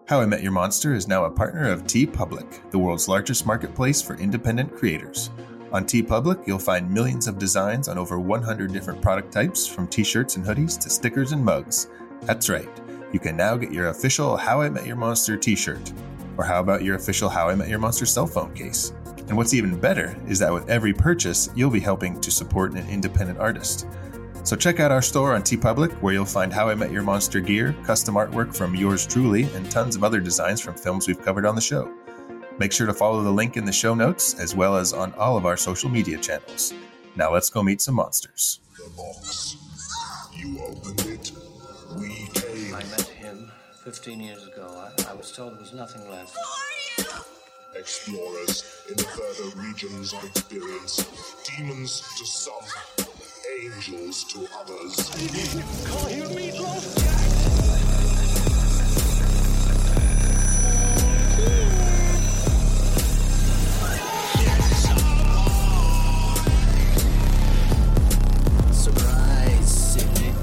How I Met Your Monster is now a partner of TeePublic, the world's largest marketplace for independent creators. On TeePublic, you'll find millions of designs on over 100 different product types, from t-shirts and hoodies to stickers and mugs. That's right, you can now get your official How I Met Your Monster t-shirt. Or how about your official How I Met Your Monster cell phone case? And what's even better is that with every purchase, you'll be helping to support an independent artist. So check out our store on TeePublic, where you'll find How I Met Your Monster gear, custom artwork from yours truly, and tons of other designs from films we've covered on the show. Make sure to follow the link in the show notes, as well as on all of our social media channels. Now let's go meet some monsters. The box. You opened it. We came. I met him 15 years ago. I was told there was nothing left. Explorers in further regions of experience. Demons to some, angels to others. Call you Meatloaf? Surprise, Sydney.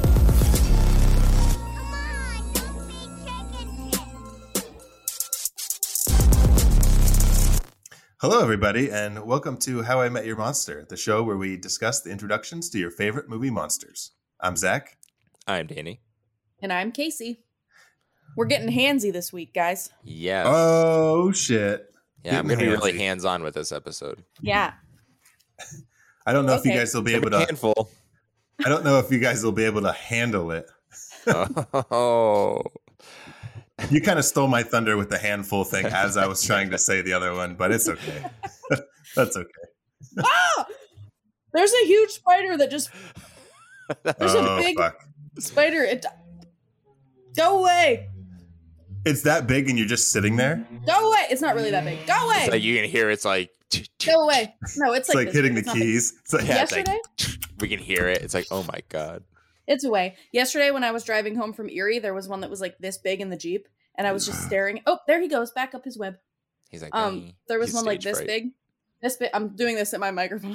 Hello, everybody, and welcome to How I Met Your Monster, the show where we discuss the introductions to your favorite movie monsters. I'm Zach. I'm Danny. And I'm Casey. We're getting handsy this week, guys. Yes. Oh, shit. Yeah, I'm going to be really handsy. hands-on with this episode. Yeah. I don't know if you Okay. guys will be able to. Handful. I don't know if you guys will be able to handle it. Oh. You kind of stole my thunder with the handful thing as I was trying to say the other one, but it's okay. That's okay. Ah! There's a huge spider that just. There's a big Fuck. spider. Go away. It's that big and you're just sitting there? Go away. It's not really that big. Go away. It's like you can hear it's like Go away. No, it's It's like this hitting big. the It's not big. keys. It's like, Yeah, it's like- Yesterday? we can hear it. It's like, oh my god. It's away. Yesterday, when I was driving home from Erie, there was one that was like this big in the Jeep, and I was just staring. Oh, there he goes. Back up his web. He's like, There was he's one like stage this fright. big. This big. I'm doing this at my microphone.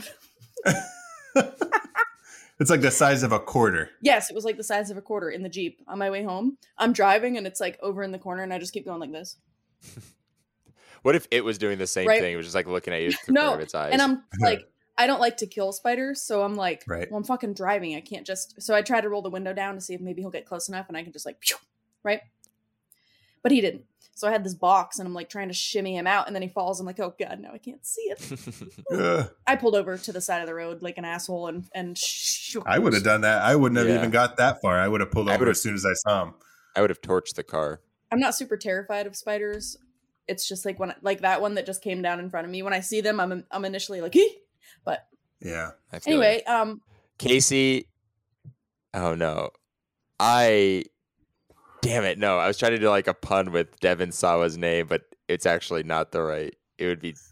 it's like the size of a quarter. Yes, it was like the size of a quarter in the Jeep on my way home. I'm driving and it's like over in the corner and I just keep going like this. What if it was doing the same Right. thing? It was just like looking at you through No, of its eyes. and I'm like, I don't like to kill spiders, so I'm like, Right. well, I'm fucking driving. I can't just. So I tried to roll the window down to see if maybe he'll get close enough and I can just like, pew, right? But he didn't. So I had this box and I'm like trying to shimmy him out and then he falls. I'm like, oh god, now I can't see it. Ugh. I pulled over to the side of the road like an asshole and I would have done that. I wouldn't have Yeah. even got that far. I would have pulled I over would've- as soon as I saw him. I would have torched the car. I'm not super terrified of spiders. It's just like when like that one that just came down in front of me. When I see them, I'm initially like, "Ee!" But Yeah. I feel anyway, it. Casey. Oh no. Damn it, no. I was trying to do like a pun with Devin Sawa's name, but it's actually not the right. It would be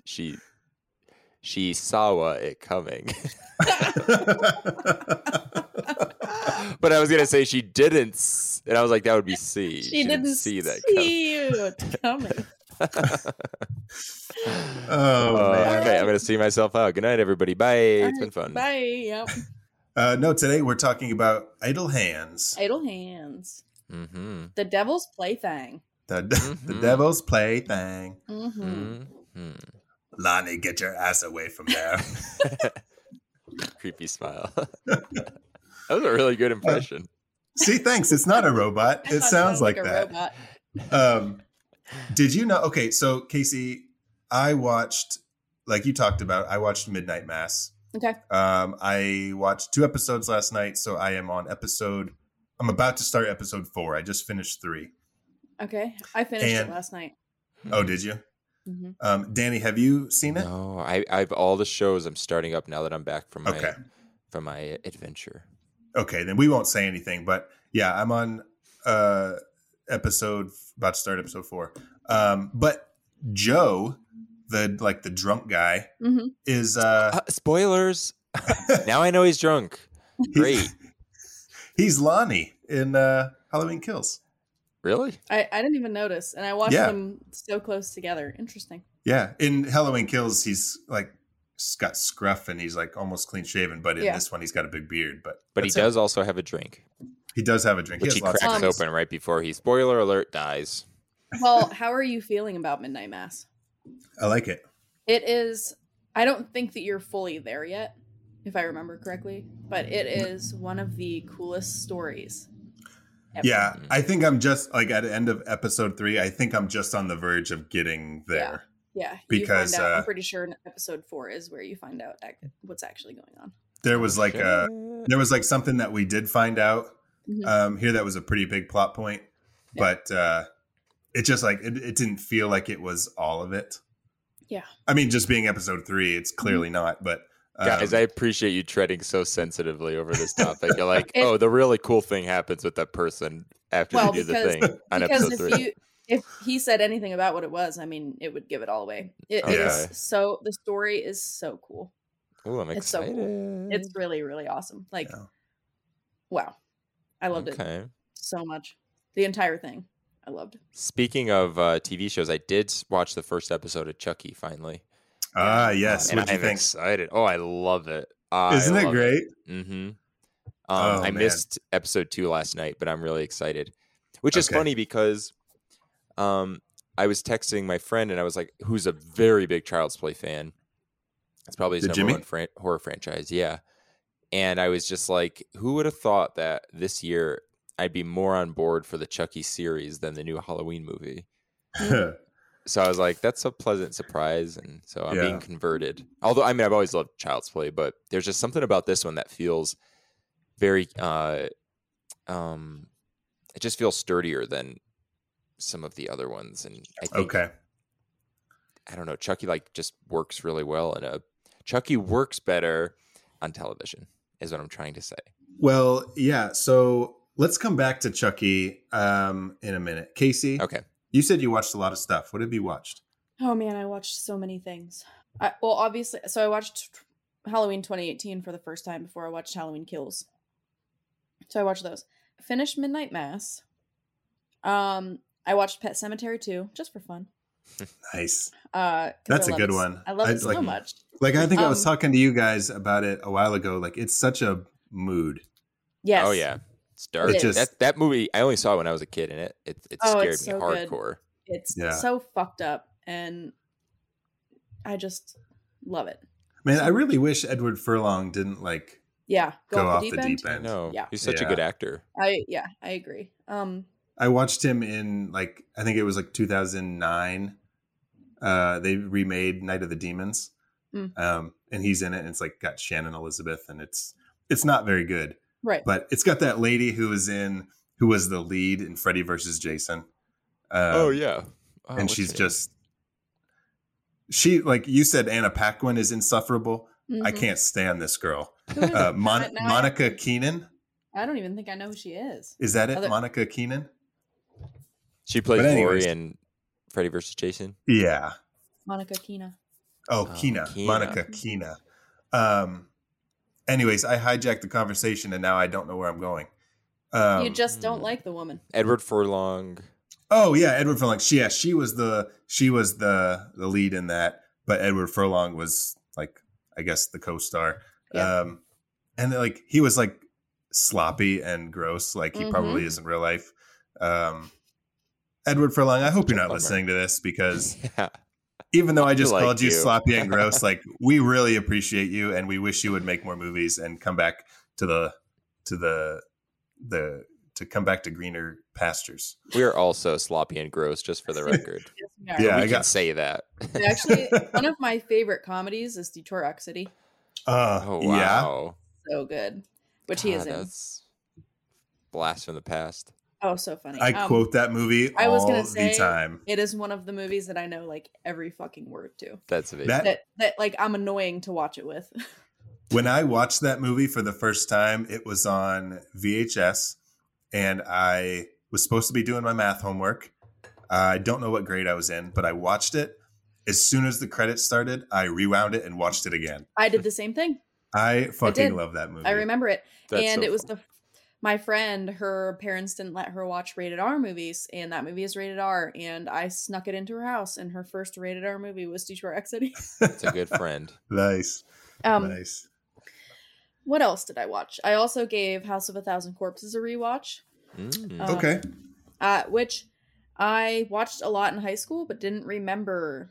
she saw it coming. But I was gonna say she didn't, and I was like, that would be C. she didn't see that see it coming. Oh, man. Okay, I'm gonna see myself out. Good night, everybody. Bye. It's been fun. Bye. Yep. No, today we're talking about Idle Hands. Idle hands. Mm-hmm. The devil's plaything. The devil's plaything. Mm-hmm. Mm-hmm. Lonnie, get your ass away from there. Creepy smile. That was a really good impression. See, thanks. It's not a robot. I It thought sounds like a that. robot. Did you know? Okay, so Casey, I watched, like you talked about, I watched Midnight Mass. Okay. I watched 2 episodes last night, so I am on I'm about to start episode 4. I just finished 3. Okay. I finished And- it last night. Oh, did you? Mm-hmm. Danny, have you seen it? No, I've all the shows I'm starting up now that I'm back from my Okay. from my adventure. Okay, then we won't say anything. But yeah, I'm on about to start episode 4. But Joe, the drunk guy, Mm-hmm. is Spoilers. Now I know he's drunk. Great. he's Lonnie in Halloween Kills. Really? I didn't even notice, and I watched Yeah. them so close together. Interesting. Yeah, in Halloween Kills, he's like got scruff and he's like almost clean shaven, but in Yeah. this one, he's got a big beard. But But he that's it. does also have a drink, He does have a drink. which he he has lots cracks of drinks. open right before he, spoiler alert, dies. Well, how are you feeling about Midnight Mass? I like it. It is. I don't think that you're fully there yet, if I remember correctly, but it is one of the coolest stories ever. Yeah, I think I'm just like at the end of episode 3. I think I'm just on the verge of getting there. Yeah, Because, you find out, I'm pretty sure in episode 4 is where you find out what's actually going on. There was like something that we did find out here that was a pretty big plot point, but it just like it didn't feel like it was all of it. Yeah, I mean, just being episode 3, it's clearly not. But guys, I appreciate you treading so sensitively over this topic. You're like, oh, the really cool thing happens with that person after they do the thing on episode 3. If he said anything about what it was, I mean, it would give it all away. It is so. The story is so cool. Oh, I'm excited. It's so cool. It's really, really awesome. Like, wow, I loved it so much. The entire thing, I loved. Speaking of TV shows, I did watch the first episode of Chucky finally. Yes. And What'd you I'm think? excited. Oh, I love it. Isn't it great? Mm-hmm. I missed episode 2 last night, but I'm really excited. Which is funny because I was texting my friend and I was like, who's a very big Child's Play fan. It's probably his number one horror franchise. Yeah. And I was just like, who would have thought that this year I'd be more on board for the Chucky series than the new Halloween movie? So I was like, that's a pleasant surprise. And so I'm being converted. Although, I mean, I've always loved Child's Play, but there's just something about this one that feels very, it just feels sturdier than some of the other ones. And I think, I don't know, Chucky like just works really well. And Chucky works better on television is what I'm trying to say. Well, yeah. So let's come back to Chucky in a minute. Casey. Okay. You said you watched a lot of stuff. What have you watched? Oh man, I watched so many things. Well, obviously, so I watched Halloween 2018 for the first time before I watched Halloween Kills. So I watched those. Finished Midnight Mass. I watched Pet Sematary 2 just for fun. Nice. That's a good one. I love it so much. Like I think I was talking to you guys about it a while ago. Like it's such a mood. Yes. Oh yeah. It's dark. That movie, I only saw it when I was a kid, and it scared me so hardcore. Good. It's so fucked up, and I just love it. Man, I really wish Edward Furlong didn't like go off the deep end. No, he's such a good actor. I agree. I watched him in like I think it was like 2009. They remade Night of the Demons, and he's in it. And it's like got Shannon Elizabeth, and it's not very good. Right. But it's got that lady who was the lead in Freddy versus Jason. And she's like you said, Anna Paquin is insufferable. I can't stand this girl. Monica Keenan. I don't even think I know who she is. Is that it? Monica Keenan? She plays Laurie in Freddy versus Jason. Yeah. Monica Keena. Oh, Keena. Monica Keena. Anyways, I hijacked the conversation and now I don't know where I'm going. You just don't like the woman. Edward Furlong. Oh yeah, Edward Furlong. She was the lead in that, but Edward Furlong was like I guess the co-star. Yeah. And like he was like sloppy and gross, like he probably is in real life. Edward Furlong, I hope you're not listening to this because even though I just called you sloppy and gross, like we really appreciate you and we wish you would make more movies and come back to come back to greener pastures. We are also sloppy and gross, just for the record. We can say that. Actually, one of my favorite comedies is Detroit Rock City. Oh wow, yeah. So good. Which he is in. That's blast from the past. Oh, so funny. I quote that movie all the time. It is one of the movies that I know like every fucking word to. That's amazing. That like I'm annoying to watch it with. When I watched that movie for the first time, it was on VHS and I was supposed to be doing my math homework. I don't know what grade I was in, but I watched it. As soon as the credits started, I rewound it and watched it again. I did the same thing. I fucking love that movie. I remember it. That's it was my friend, her parents didn't let her watch rated R movies, and that movie is rated R, and I snuck it into her house, and her first rated R movie was Detroit Rock City. That's a good friend. Nice. Nice. What else did I watch? I also gave House of a Thousand Corpses a rewatch. Okay. Which I watched a lot in high school, but didn't remember.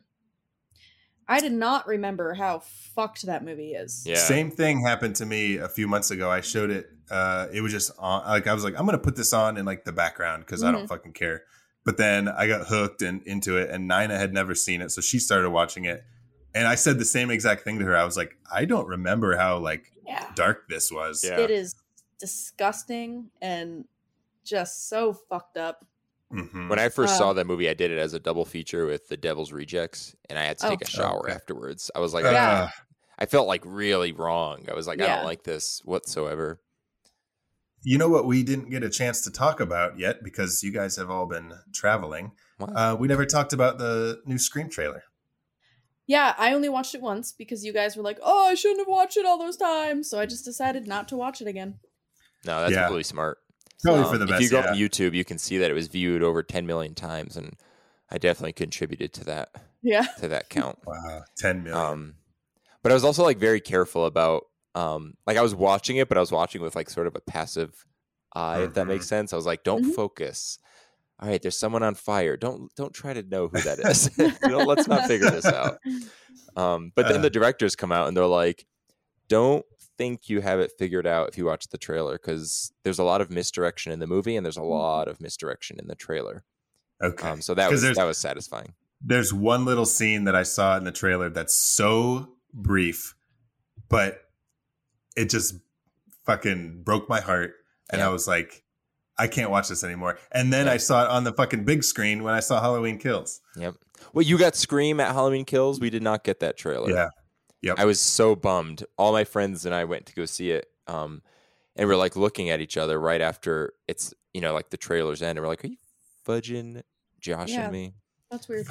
I did not remember how fucked that movie is. Yeah. Same thing happened to me a few months ago. I showed it. It was just on. Like I was like, I'm gonna put this on in like the background because I don't fucking care. But then I got hooked and into it, and Nina had never seen it, so she started watching it. And I said the same exact thing to her. I was like, I don't remember how like dark this was. Yeah. It is disgusting and just so fucked up. Mm-hmm. When I first saw that movie, I did it as a double feature with The Devil's Rejects, and I had to take a shower afterwards. I was like, I felt like really wrong. I was like, I don't like this whatsoever. You know what we didn't get a chance to talk about yet because you guys have all been traveling. We never talked about the new Scream trailer. Yeah, I only watched it once because you guys were like, oh, I shouldn't have watched it all those times. So I just decided not to watch it again. No, that's really smart. Probably for the best. If you go on YouTube, you can see that it was viewed over 10 million times, and I definitely contributed to that. Yeah. To that count. Wow, 10 million. But I was also like very careful about like I was watching it, but I was watching with like sort of a passive eye, if that makes sense. I was like, don't focus. All right, there's someone on fire. Don't try to know who that is. Let's not figure this out. But then the directors come out and they're like, don't think you have it figured out if you watch the trailer, because there's a lot of misdirection in the movie and there's a lot of misdirection in the trailer. Okay. So that was satisfying. There's one little scene that I saw in the trailer that's so brief, but it just fucking broke my heart. And I was like, I can't watch this anymore. And then I saw it on the fucking big screen when I saw Halloween Kills. Yep. Well, you got Scream at Halloween Kills. We did not get that trailer. Yeah. Yep. I was so bummed. All my friends and I went to go see it. And we're like looking at each other right after it's, like the trailers end. And we're like, are you fudging Josh and me? That's weird.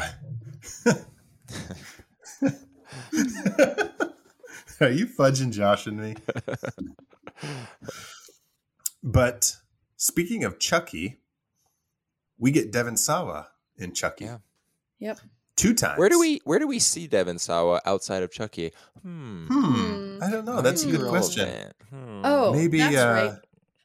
Are you fudging Josh and me? But speaking of Chucky, we get Devon Sawa in Chucky. Yeah. Yep. 2 times. Where do we see Devon Sawa outside of Chucky? I don't know. That's a good question. Oh, maybe that's right.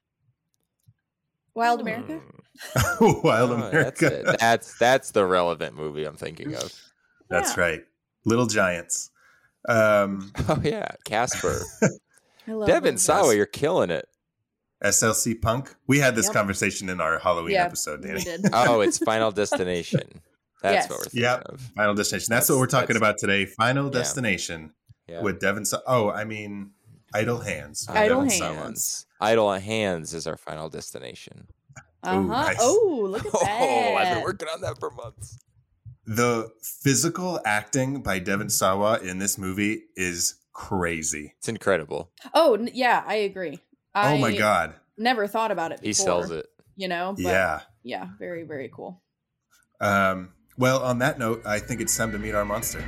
Wild America? Wild America. That's the relevant movie I'm thinking of. That's right. Little Giants. Oh yeah, Casper. Devon Sawa, you're killing it. SLC Punk. We had this conversation in our Halloween episode, Danny. We did. Oh, it's Final Destination. That's what we're thinking of. Final Destination. That's what we're talking about today. Final Destination with Devon Sawa. Oh, I mean, Idle Hands. Idle Hands. Idle Hands is our Final Destination. Uh-huh. Ooh, nice. Oh, look at that. Oh, I've been working on that for months. The physical acting by Devon Sawa in this movie is crazy. It's incredible. Oh, yeah, I agree. Oh my God. Never thought about it before. He sells it. But yeah, very, very cool. Well, on that note, I think it's time to meet our monster.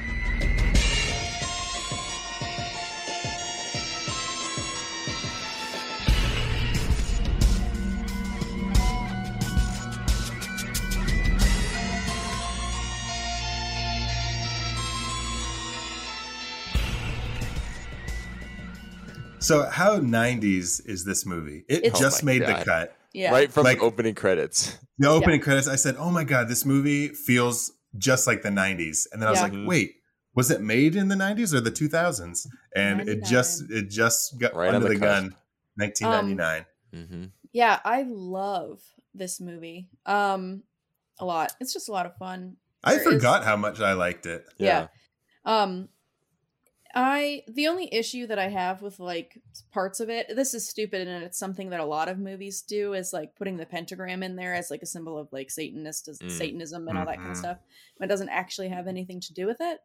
So how 90s is this movie? It just made the cut. Yeah. Right from the opening credits. The opening credits, I said, oh my God, this movie feels just like the 90s. And then I was like, wait, was it made in the 90s or the 2000s? And 99. it just got right under the gun, 1999. Yeah, I love this movie a lot. It's just a lot of fun. I forgot how much I liked it. Yeah. The only issue that I have with like parts of it, this is stupid and it's something that a lot of movies do, is like putting the pentagram in there as like a symbol of like Satanism and all that kind of stuff. It doesn't actually have anything to do with it.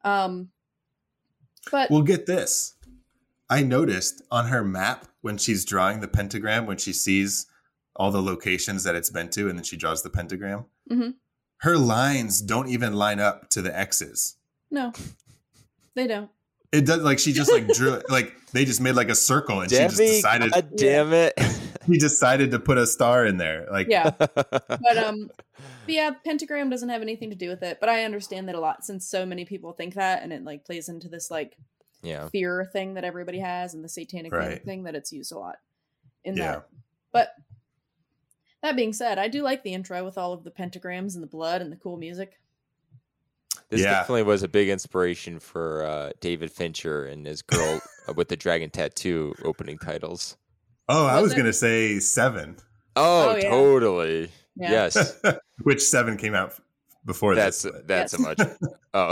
But well, get this. I noticed on her map when she's drawing the pentagram, when she sees all the locations that it's been to, and then she draws the pentagram, her lines don't even line up to the X's. No, they don't. It does, like she just like drew it, like they just made like a circle, and Debbie, she just decided. God damn it! He decided to put a star in there, like But yeah, pentagram doesn't have anything to do with it. But I understand that a lot, since so many people think that, and it like plays into this like fear thing that everybody has, and the satanic thing that it's used a lot in that. But That being said, I do like the intro with all of the pentagrams and the blood and the cool music. This definitely was a big inspiration for David Fincher and his girl with the dragon tattoo opening titles. Oh, I was going to say 7. Oh, yeah. Totally. Yeah. Yes. Which 7 came out before that's this. That's a much. Oh.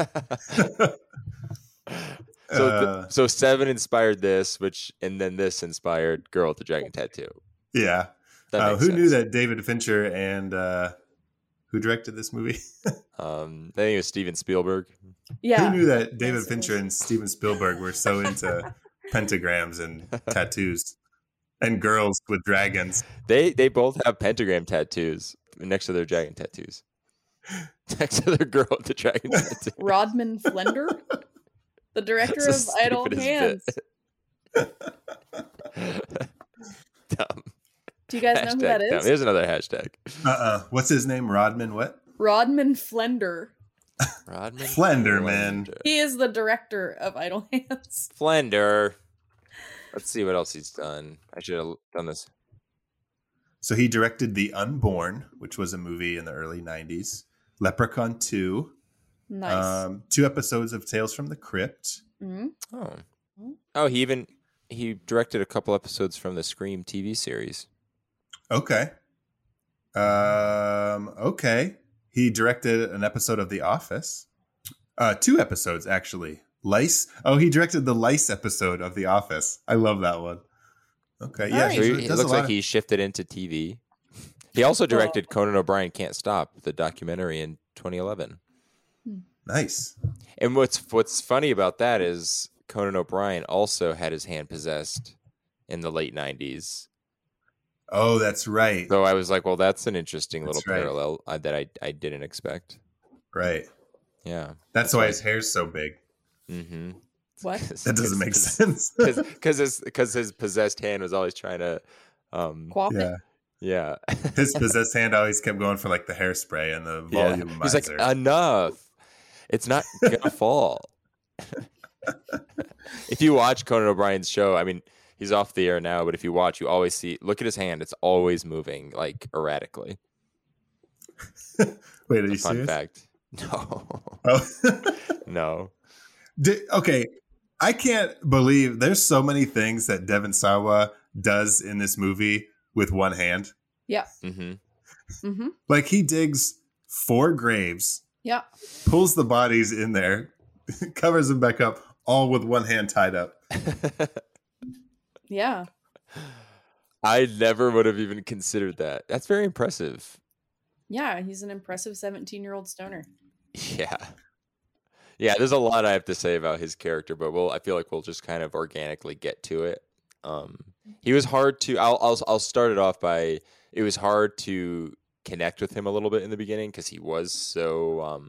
So 7 inspired this, and then this inspired Girl with the Dragon Tattoo. Yeah. Who knew that David Fincher and who directed this movie? I think it was Steven Spielberg. Yeah. Who knew that David Fincher and Steven Spielberg were so into pentagrams and tattoos and girls with dragons? They both have pentagram tattoos next to their dragon tattoos. Next to their girl with the dragon tattoo. Rodman Flender, the director of Idle Hands. Dumb. Do you guys know who that is? Dumb. Here's another hashtag. What's his name? Rodman what? Rodman Flender. Rodman Flender, man. He is the director of Idle Hands. Flender. Let's see what else he's done. I should have done this. So he directed The Unborn, which was a movie in the early 90s. Leprechaun 2. Nice. 2 episodes of Tales from the Crypt. Mm-hmm. Oh, he directed a couple episodes from the Scream TV series. Okay. Okay. He directed an episode of The Office. 2 episodes, actually. Lice. Oh, he directed the Lice episode of The Office. I love that one. Okay. Yeah. Right. So it looks like he shifted into TV. He also directed Conan O'Brien Can't Stop, the documentary in 2011. Nice. And what's funny about that is Conan O'Brien also had his hand possessed in the late 90s. Oh, that's right. So I was like, well, that's an interesting little parallel that I didn't expect. Right. Yeah. That's why his hair's so big. Mm-hmm. What? That doesn't make sense. Because his possessed hand was always trying to... Quaff it? Yeah. His possessed hand always kept going for like the hairspray and the volumizer. He's like, enough. It's not gonna fall. If you watch Conan O'Brien's show, I mean, he's off the air now, but if you watch, you always look at his hand. It's always moving, like, erratically. Wait, are you fun serious? fact. No. Oh. No. Okay. I can't believe there's so many things that Devon Sawa does in this movie with one hand. Yeah. Mm-hmm. Mm-hmm. Like he digs 4 graves. Yeah. Pulls the bodies in there, covers them back up, all with one hand tied up. Yeah. I never would have even considered that. That's very impressive. Yeah, he's an impressive 17-year-old stoner. Yeah. Yeah, there's a lot I have to say about his character, but I feel like we'll just kind of organically get to it. He was hard to I'll start it off by it was hard to connect with him a little bit in the beginning because he was so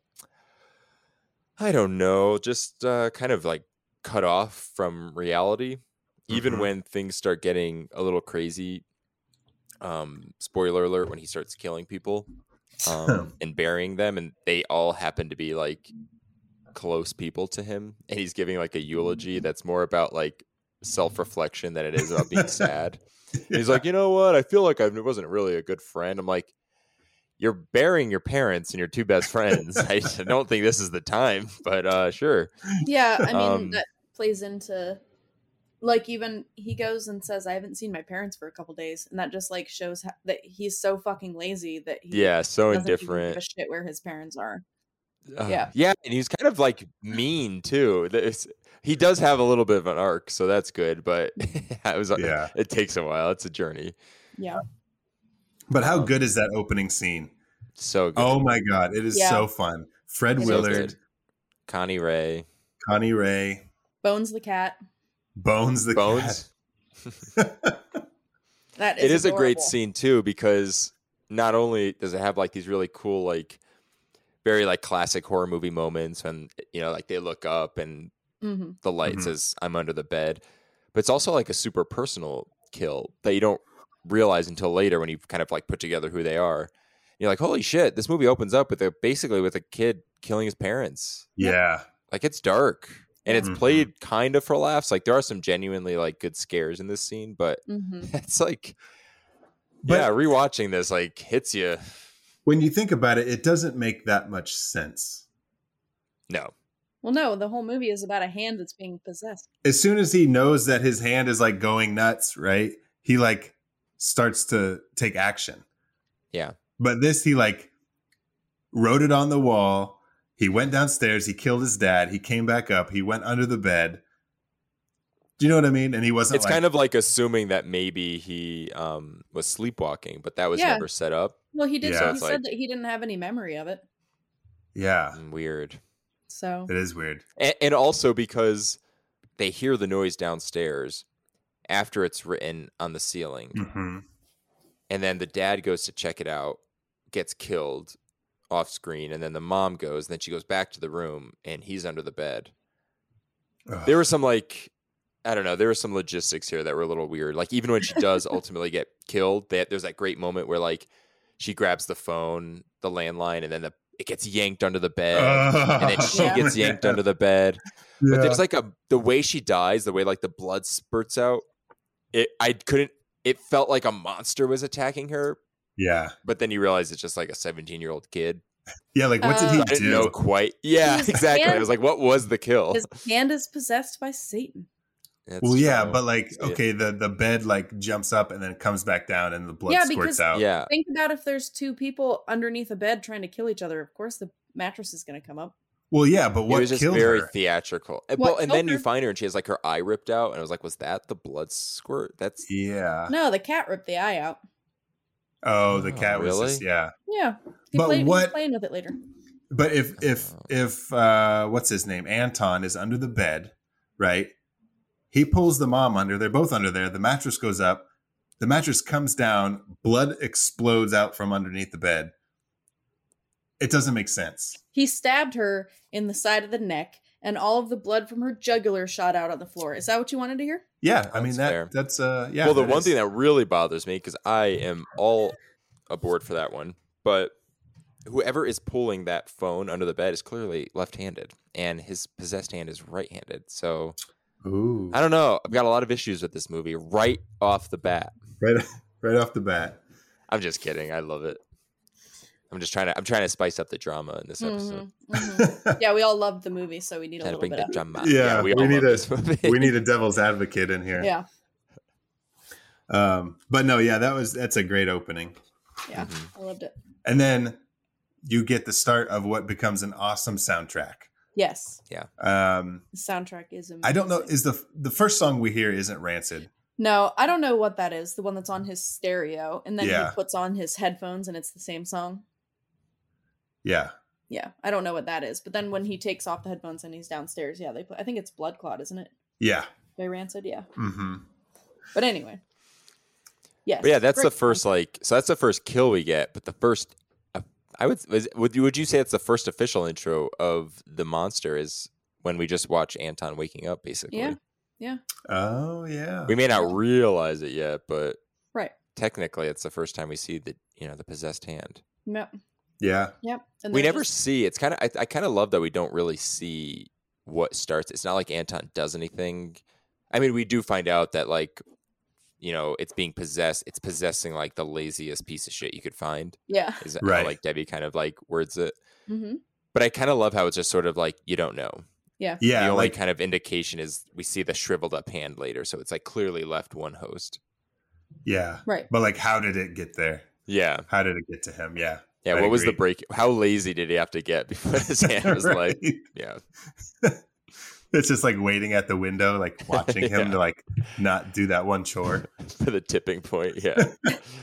I don't know, just kind of like cut off from reality. Even when things start getting a little crazy, spoiler alert, when he starts killing people and burying them, and they all happen to be like close people to him, and he's giving like a eulogy that's more about like self-reflection than it is about being sad. And he's like, you know what? I feel like I wasn't really a good friend. I'm like, you're burying your parents and your 2 best friends. I don't think this is the time, but sure. Yeah, I mean, that plays into, like, even he goes and says, I haven't seen my parents for a couple days. And that just, like, shows that he's so fucking lazy that he so doesn't indifferent. even give a shit where his parents are. Yeah, and he's kind of, like, mean, too. He does have a little bit of an arc, so that's good, but it takes a while. It's a journey. Yeah. But how good is that opening scene? So good. Oh my God. It is so fun. Fred Willard. Connie Ray. Bones the cat. Bones the cat. That is It is adorable. a great scene too, because not only does it have like these really cool, like very like classic horror movie moments when, you know, like they look up and the light says I'm under the bed, but it's also like a super personal kill that you don't realize until later when you kind of like put together who they are. You're like, holy shit, this movie opens up with basically with a kid killing his parents. Yeah. Like it's dark. And it's played kind of for laughs. Like there are some genuinely like good scares in this scene, but it's like yeah, rewatching this like hits you. When you think about it, it doesn't make that much sense. No. Well, no, the whole movie is about a hand that's being possessed. As soon as he knows that his hand is like going nuts, right? He like starts to take action. Yeah. But this, he like wrote it on the wall. He went downstairs. He killed his dad. He came back up. He went under the bed. Do you know what I mean? And he wasn't. It's kind of like assuming that maybe he was sleepwalking, but that was never set up. Well, he did. Yeah. So he said that he didn't have any memory of it. Yeah. Weird. So it is weird. And also because they hear the noise downstairs after it's written on the ceiling. Mm-hmm. And then the dad goes to check it out, gets killed off screen. And then the mom goes, and then she goes back to the room and he's under the bed. Ugh. There were some I don't know. There were some logistics here that were a little weird. Like even when she does ultimately get killed, there's that great moment where like she grabs the phone, the landline, and then it gets yanked under the bed, and then she gets yanked under the bed. Yeah. But there's like the way she dies, the way like the blood spurts out. It felt like a monster was attacking her. Yeah. But then you realize it's just like a 17-year-old kid. Yeah, like what did he do? I didn't know quite. Yeah, exactly. I was like, what was the kill? His hand is possessed by Satan. That's well, true. yeah, but like, okay, the bed like jumps up and then comes back down and the blood squirts out. Yeah. Think about if there's two people underneath a bed trying to kill each other. Of course, the mattress is going to come up. Well, yeah, but what it was just killed very her? Theatrical. And then you find her and she has like her eye ripped out, and I was like, was that the blood squirt? That's No, the cat ripped the eye out. Oh, the cat was really? just, yeah. Yeah. But He's playing with it later. But if what's his name? Anton is under the bed, right? He pulls the mom under. They're both under there. The mattress goes up. The mattress comes down. Blood explodes out from underneath the bed. It doesn't make sense. He stabbed her in the side of the neck, and all of the blood from her jugular shot out on the floor. Is that what you wanted to hear? Yeah, I mean fair. that's yeah. Well, the one thing that really bothers me, because I am all aboard for that one, but whoever is pulling that phone under the bed is clearly left-handed, and his possessed hand is right-handed. So, ooh, I don't know. I've got a lot of issues with this movie right off the bat. Right off the bat. I'm just kidding. I love it. I'm trying to spice up the drama in this episode. Yeah, we all loved the movie, so we need a little bit of drama. Yeah, we need a devil's advocate in here. Yeah. But no, yeah, that's a great opening. Yeah, I loved it. And then you get the start of what becomes an awesome soundtrack. Yes. Yeah. The soundtrack is amazing. I don't know. Is the first song we hear isn't Rancid? No, I don't know what that is. The one that's on his stereo, and then Yeah. he puts on his headphones, and it's the same song. Yeah. Yeah, I don't know what that is. But then when he takes off the headphones and he's downstairs, yeah, they put. I think it's Blood Clot, isn't it? Yeah. By Rancid, yeah. Mm-hmm. But anyway, yes. But yeah, that's great the first so that's the first kill we get. But the first, would you say it's the first official intro of the monster is when we just watch Anton waking up, basically? Yeah. Yeah. Oh yeah. We may not realize it yet, but Right. technically, it's the first time we see the possessed hand. Yep. Yeah. Yep. And We they're never just- see. It's kind of I kind of love that we don't really see what starts. It's not like Anton does anything. I mean, we do find out that it's being possessed. It's possessing like the laziest piece of shit you could find. Yeah. Is Right. how, like Debbie kind of like words it. Mm-hmm. But I kind of love how it's just sort of like you don't know. Yeah. Yeah. The only Like, kind of indication is we see the shriveled up hand later, so it's like clearly left one host. yeah. Right. But like, how did it get there? Yeah. How did it get to him? Yeah. Yeah. I What was the agree. break? How lazy did he have to get before his hand was like, Right. yeah. It's just like waiting at the window, like watching him Yeah. to like not do that one chore. For the tipping point. Yeah.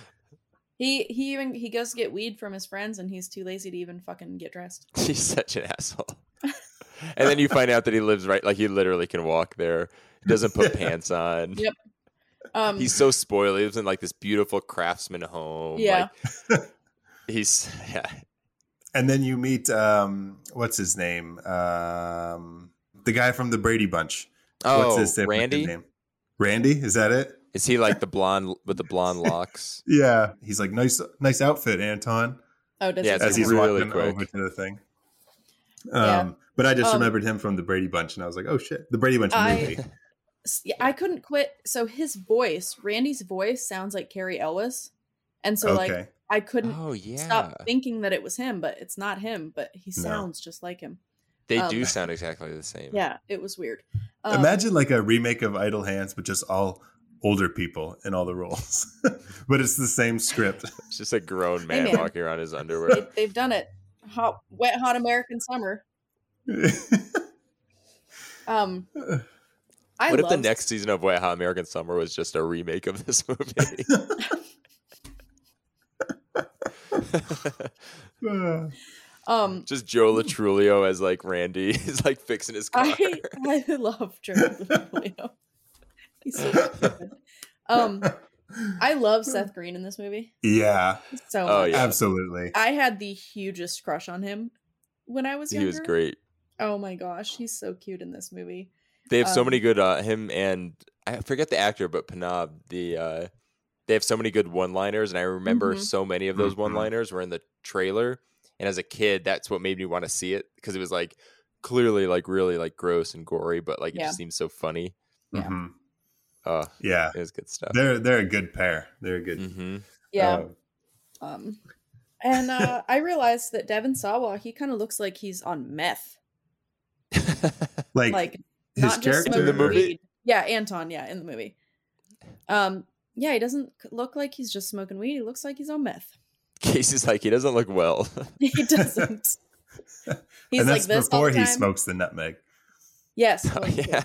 He goes to get weed from his friends, and he's too lazy to even fucking get dressed. He's such an asshole. And then you find out that he lives right, like he literally can walk there. He doesn't put pants on. Yep. He's so spoiled. He lives in like this beautiful craftsman home. Yeah. Like, he's And then you meet what's his name? The guy from the Brady Bunch. Oh, What's his Randy? name? Randy, is that it? Is he like the blonde with the blonde locks? Yeah. He's like, nice outfit, Anton. Oh, does Yeah, he it's As say he's that? really walking quick. over to the thing. Yeah. But I just remembered him from the Brady Bunch, and I was like, oh shit, the Brady Bunch movie. Yeah, I couldn't quit. So his voice, Randy's voice, sounds like Carrie Ellis. And so like I couldn't Oh yeah. stop thinking that it was him, but it's not him, but he No. sounds just like him. They do sound exactly the same. Yeah, it was weird. Imagine like a remake of Idle Hands, but just all older people in all the roles. But it's the same script. It's just a grown man, man. walking around in his underwear. They've done it. Wet Hot American Summer. What if the next season of Wet Hot American Summer was just a remake of this movie? Just Joe Latrulio as like Randy is like fixing his car. I love Joe Latrulio. He's so stupid. I love Seth Green in this movie. Yeah. So much. Yeah. Absolutely. I had the hugest crush on him when I was younger. He was great. Oh my gosh, he's so cute in this movie. They have so many good him and I forget the actor, but Panab, they have so many good one-liners, and I remember so many of those one-liners were in the trailer. And as a kid, that's what made me want to see it, because it was like clearly like really like gross and gory, but like it just seems so funny. Yeah. Yeah. It was good stuff. They're a good pair. They're a good. Yeah. And I realized that Devon Sawa, he kind of looks like he's on meth. like his not just character in the movie. weed. Yeah, Anton. Yeah, in the movie. Yeah, he doesn't look like he's just smoking weed. He looks like he's on meth. Casey's like, he doesn't look well. He doesn't. He's and that's like this before all the he time. smokes the nutmeg. Yes. Yeah.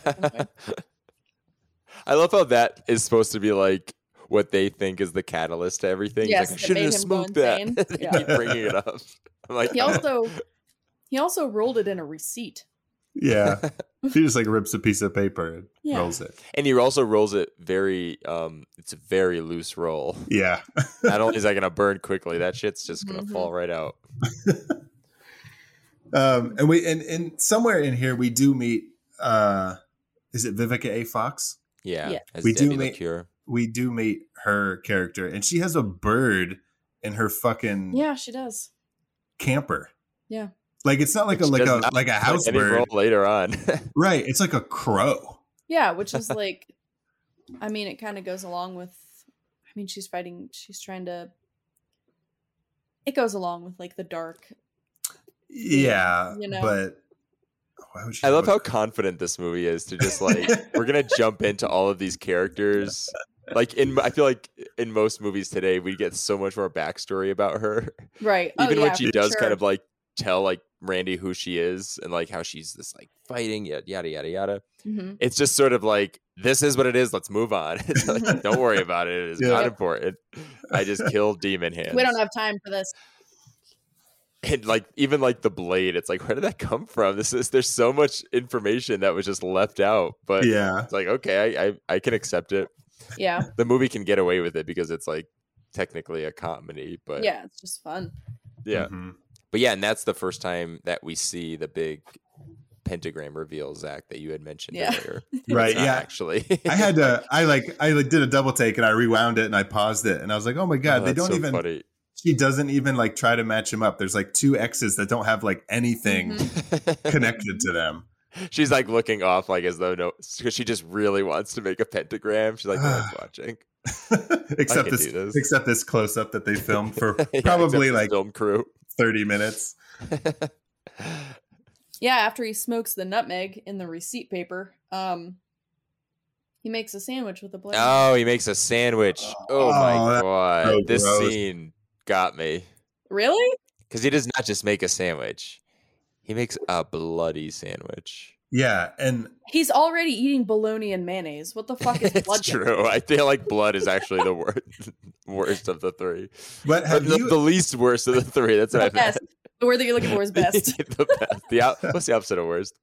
I love how that is supposed to be like what they think is the catalyst to everything. Yes, He's like, I that shouldn't made have him go smoked that. insane. They Yeah. keep bringing it up. I'm like, He also rolled it in a receipt. Yeah. He just like rips a piece of paper and rolls it. and he also rolls it very it's a very loose roll. Yeah. Not only is that gonna burn quickly, that shit's just gonna fall right out. And somewhere in here we do meet is it Vivica A. Fox? Yeah. As We do Debbie meet- LaCure. We do meet her character, and she has a bird in her fucking Yeah, she does. camper. Yeah. Like it's not like a Which does not like a look house any bird. roll later on. Right. It's like a crow. Yeah, which is like, I mean, it kind of goes along with, I mean, it goes along with like the dark. Yeah. You know? But why would she I love have how confident this movie is to just like we're gonna jump into all of these characters. Like I feel like in most movies today we get so much more backstory about her. Right. Even when she for does sure. kind of like tell like Randy who she is and like how she's this like fighting yada yada yada. Mhm. It's just sort of like this is what it is. Let's move on. It's like, don't worry about it. It is not important. I just killed demon hands. We don't have time for this. And like even like the blade, it's like where did that come from? There's so much information that was just left out. But Yeah. it's like okay, I can accept it. Yeah. The movie can get away with it because it's like technically a comedy. But Yeah, it's just fun. yeah. Mhm. But yeah, and that's the first time that we see the big pentagram reveal, Zach, that you had mentioned Yeah. earlier. Right. It's not Yeah. actually. I did a double take and I rewound it and I paused it and I was like, oh my God, Oh, they that's don't so even, funny. she doesn't even like try to match him up. There's like two X's that don't have like anything Mm-hmm. connected to them. She's like looking off like as though because she just really wants to make a pentagram. She's like, no one's watching. except can do this. except this close up that they filmed for Yeah, probably except the like film crew. 30 minutes. Yeah, after he smokes the nutmeg in the receipt paper, he makes a sandwich with a blade. Oh, he makes a sandwich. Oh my that's god. so This gross. scene got me. Really? Because he does not just make a sandwich. He makes a bloody sandwich. Yeah. And He's already eating bologna and mayonnaise. What the fuck is It's blood? true. I feel like blood is actually the worst of the three. but Or have the, you the least worst of the three. That's what The I've had. best. The word that you're looking for is best. The best. What's the opposite of worst?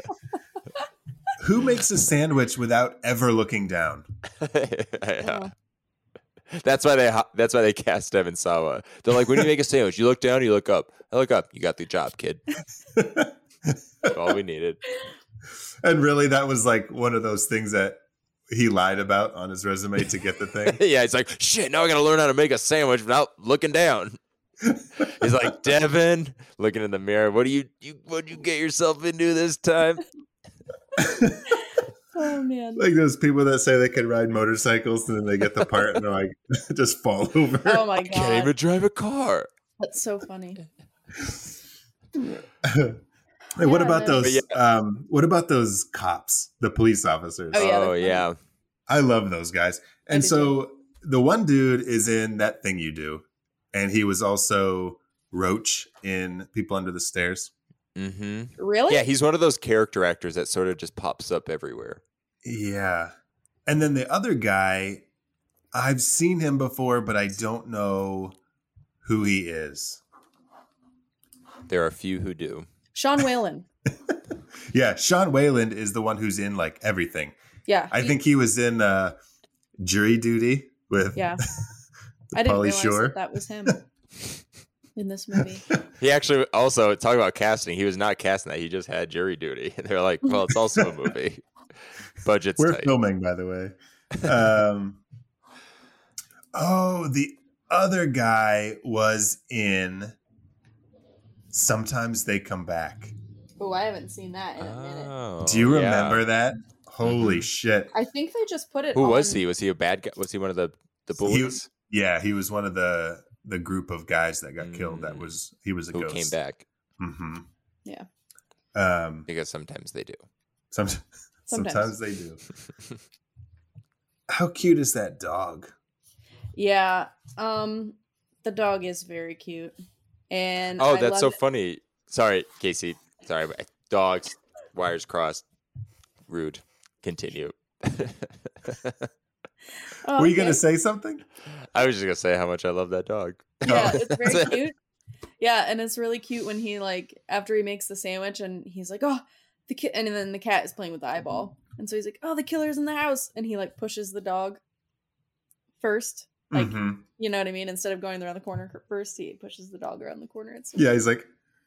who makes a sandwich without ever looking down? Yeah. That's why they cast Devon Sawa. They're like, when you make a sandwich, you look down, you look up. I look up. You got the job, kid. That's all we needed. And really that was like one of those things that he lied about on his resume to get the thing. Yeah, he's like, shit, now I gotta learn how to make a sandwich without looking down. He's like, Devin, looking in the mirror, what do you get yourself into this time? Oh man. Like those people that say they can ride motorcycles and then they get the part and they're like just fall over. Oh my god. Can't even drive a car. That's so funny. Hey, what about those? What about those cops, the police officers? Oh, yeah. I love those guys. And so the one dude is in That Thing You Do, and he was also Roach in People Under the Stairs. Mm-hmm. Really? Yeah, he's one of those character actors that sort of just pops up everywhere. Yeah. And then the other guy, I've seen him before, but I don't know who he is. There are a few who do. Sean Whalen. Yeah, Sean Whalen is the one who's in like everything. Yeah. I think he was in Jury Duty with I didn't Pauly realize Shore. that was him in this movie. He actually also, talking about casting, he was not casting that. He just had Jury Duty. And they're like, well, it's also a movie. Budget's We're tight. filming, by the way. The other guy was in Sometimes They Come Back. Oh, I haven't seen that in a minute. Oh, Do you yeah. remember that? Holy shit. I think they just put it Who on... was he? Was he a bad guy? Was he one of the bullies? He was one of the group of guys that got killed. He was a Who ghost. came back? Mm-hmm. Yeah. Because sometimes they do. Sometimes they do. How cute is that dog? Yeah. The dog is very cute. And that's so funny. Sorry, Casey. Sorry. Dogs, wires crossed. Rude. Continue. Were you going to say something? I was just going to say how much I love that dog. Yeah, it's very cute. Yeah, and it's really cute when he after he makes the sandwich and he's like, oh, and then the cat is playing with the eyeball. And so he's like, oh, the killer's in the house. And he pushes the dog first. You know what I mean? Instead of going around the corner first, he pushes the dog around the corner. He's like,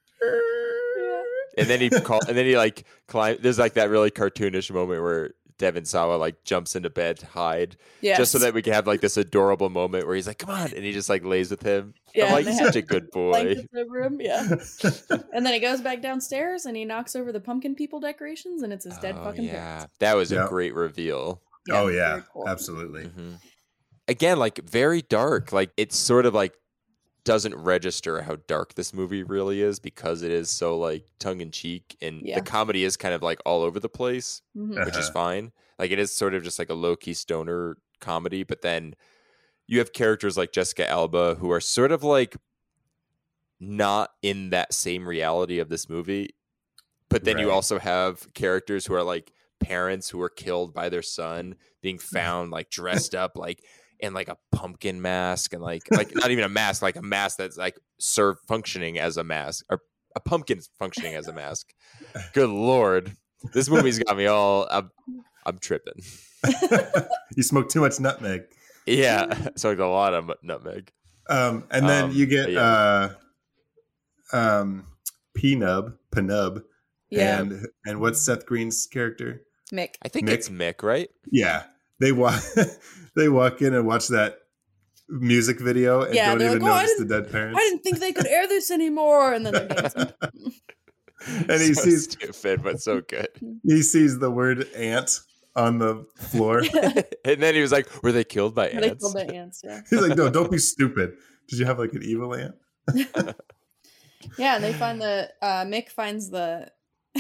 and then he climb. There's that really cartoonish moment where Devon Sawa jumps into bed to hide, just so that we can have this adorable moment where he's like, "Come on," and he just lays with him. Yeah, I'm he's such a good boy. Over him, yeah. And then he goes back downstairs and he knocks over the pumpkin people decorations, and it's his dead fucking parents. That was a great reveal. Yeah, yeah, cool. Absolutely. Mm-hmm. Again, very dark. It's sort of doesn't register how dark this movie really is because it is so tongue in cheek, and the comedy is kind of all over the place, which is fine. It is sort of just a low key stoner comedy, but then you have characters like Jessica Alba who are sort of not in that same reality of this movie, but then you also have characters who are parents who were killed by their son being found dressed up in a pumpkin mask and not even a mask, a mask that's functioning as a mask, or a pumpkin functioning as a mask. Good Lord. This movie's got me all, I'm tripping. You smoked too much nutmeg. Yeah. Smoked a lot of nutmeg. And then you get Penub. Yeah. And what's Seth Green's character? Mick. I think it's Mick, right? Yeah. They walk in and watch that music video and don't even notice the dead parents. I didn't think they could air this anymore. And then they're dancing. And he sees stupid, but so good. He sees the word ant on the floor. And then he was like, were they killed by ants? They killed by ants, yeah. He's like, no, don't be stupid. Did you have an evil ant? Yeah, and they find Mick finds the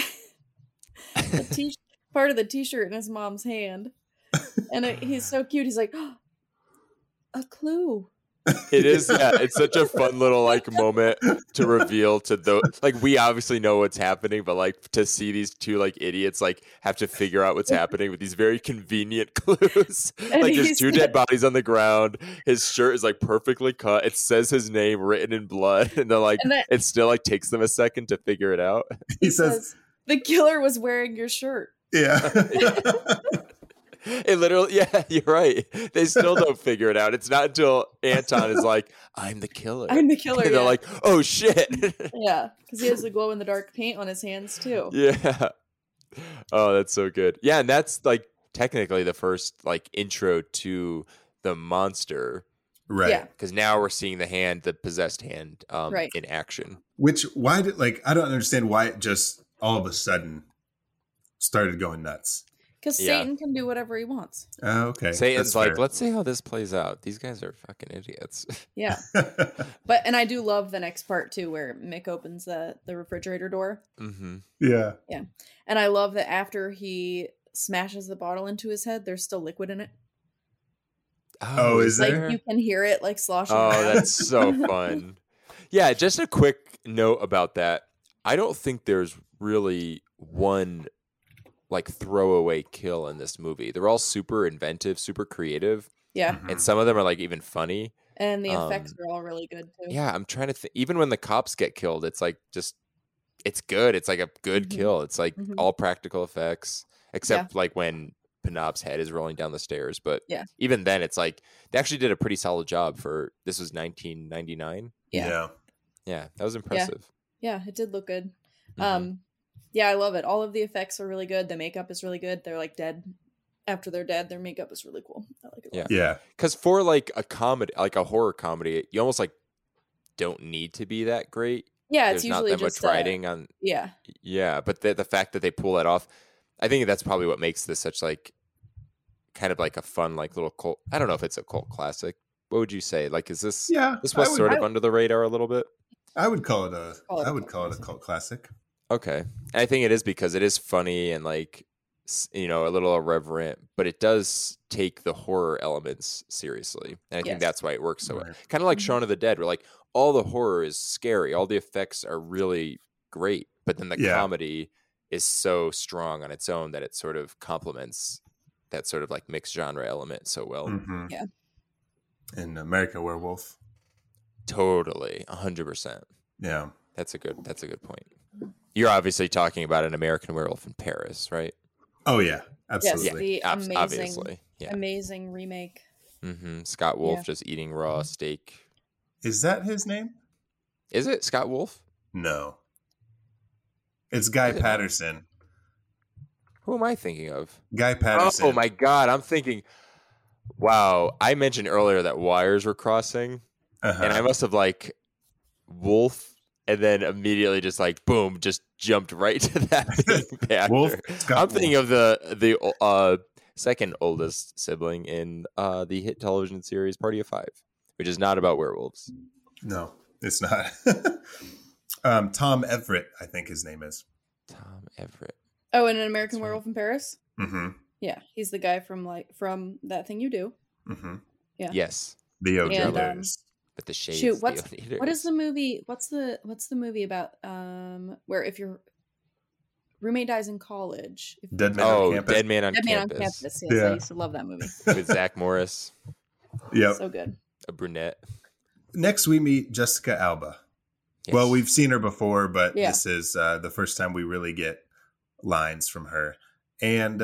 part of the t-shirt in his mom's hand. And he's so cute. He's like, oh, a clue. It is, yeah. It's such a fun little moment to reveal to those. We obviously know what's happening, but to see these two idiots have to figure out what's happening with these very convenient clues. There's two dead bodies on the ground. His shirt is perfectly cut. It says his name written in blood, and they're it still takes them a second to figure it out. He says the killer was wearing your shirt. Yeah. It literally, yeah, you're right. They still don't figure it out. It's not until Anton is like, I'm the killer. I'm the killer. And they're like, oh shit. Yeah, because he has the glow in the dark paint on his hands too. Yeah. Oh, that's so good. Yeah, and that's technically the first intro to the monster. Right. Yeah. Because now we're seeing the possessed hand in action. Why did I don't understand why it just all of a sudden started going nuts. Because Yeah. Satan can do whatever he wants. Oh, okay. Satan's That's like, fair. let's see how this plays out. These guys are fucking idiots. Yeah. And I do love the next part too, where Mick opens the refrigerator door. Mm-hmm. Yeah. And I love that after he smashes the bottle into his head, there's still liquid in it. Oh, is Like there? you can hear it like sloshing Oh, around. that's so fun. Yeah, just a quick note about that. I don't think there's really one like throwaway kill in this movie. They're all super inventive, super creative, Yeah. Mhm. and some of them are like even funny. And the effects Um, are all really good too. Yeah, I'm trying to think. Even when the cops get killed, it's like just it's good. It's like a good Mhm. kill. It's like Mhm. all practical effects, except like when Panob's head is rolling down the stairs. But Yeah. even then, it's like they actually did a pretty solid job for this was 1999. Yeah. Yeah, that was impressive. Yeah, it did look good. Mhm. Yeah, I love it. All of the effects are really good. The makeup is really good. They're like dead. After they're dead, their makeup is really cool. I like it a lot. Yeah. Because for like a comedy, like a horror comedy, you almost like don't need to be that great. Yeah, There's it's not usually that just much writing on. yeah. Yeah, but the fact that they pull that off, I think that's probably what makes this such like kind of like a fun like little cult. I don't know if it's a cult classic. What would you say? Like, is this Yeah. this was sort of under the radar a little bit? I would call it a. Call it a I would cult call it a classic. cult classic. Okay, and I think it is because it is funny and like you know a little irreverent, but it does take the horror elements seriously, and I think Yes. that's why it works so well. Right. Kind of like Mhm. Shaun of the Dead, where like all the horror is scary, all the effects are really great, but then the Yeah. comedy is so strong on its own that it sort of complements that sort of like mixed genre element so well. Mhm. Yeah. In American Werewolf. Totally, 100%. Yeah. That's a good point. You're obviously talking about an American Werewolf in Paris, right? Oh yeah. Yes, Absolutely. the amazing, Obviously, yeah. amazing remake. Scott Wolf Yeah. just eating raw steak. Is that his name? Is it Scott Wolf? No. It's Guy Is it not? Patterson. Who am I thinking of? Guy Patterson. Oh my God, I'm thinking. Wow, I mentioned earlier that wires were crossing, Uh-huh. and I must have like Wolf, and then immediately just like boom, just jumped right to that being the actor. Wolf, Scott I'm thinking Wolf. of the second oldest sibling in the hit television series Party of Five, which is not about werewolves. No, it's not. Tom Everett, I think his name is. Tom Everett. Oh, and an American That's right. Werewolf in Paris. Mm-hmm. Yeah, he's the guy from That Thing You Do. Mm-hmm. Yeah. Yes, The And, Odeaters. but the shades. Shoot, the what is Odeaters. the movie? What's the movie about? Where if your roommate dies in college, if Dead Man Oh, on Campus. Dead Man on Dead Man on Campus Campus. Yes, Yeah. I used to love that movie. with Zach Morris, Yep. So good. a brunette. Next, we meet Jessica Alba. Yes. Well, we've seen her before, but Yeah. this is the first time we really get lines from her. And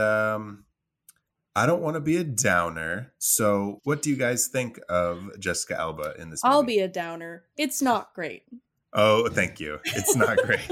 I don't want to be a downer. So, what do you guys think of Jessica Alba in this movie? I'll be a downer. It's not great. Oh, thank you. It's not great.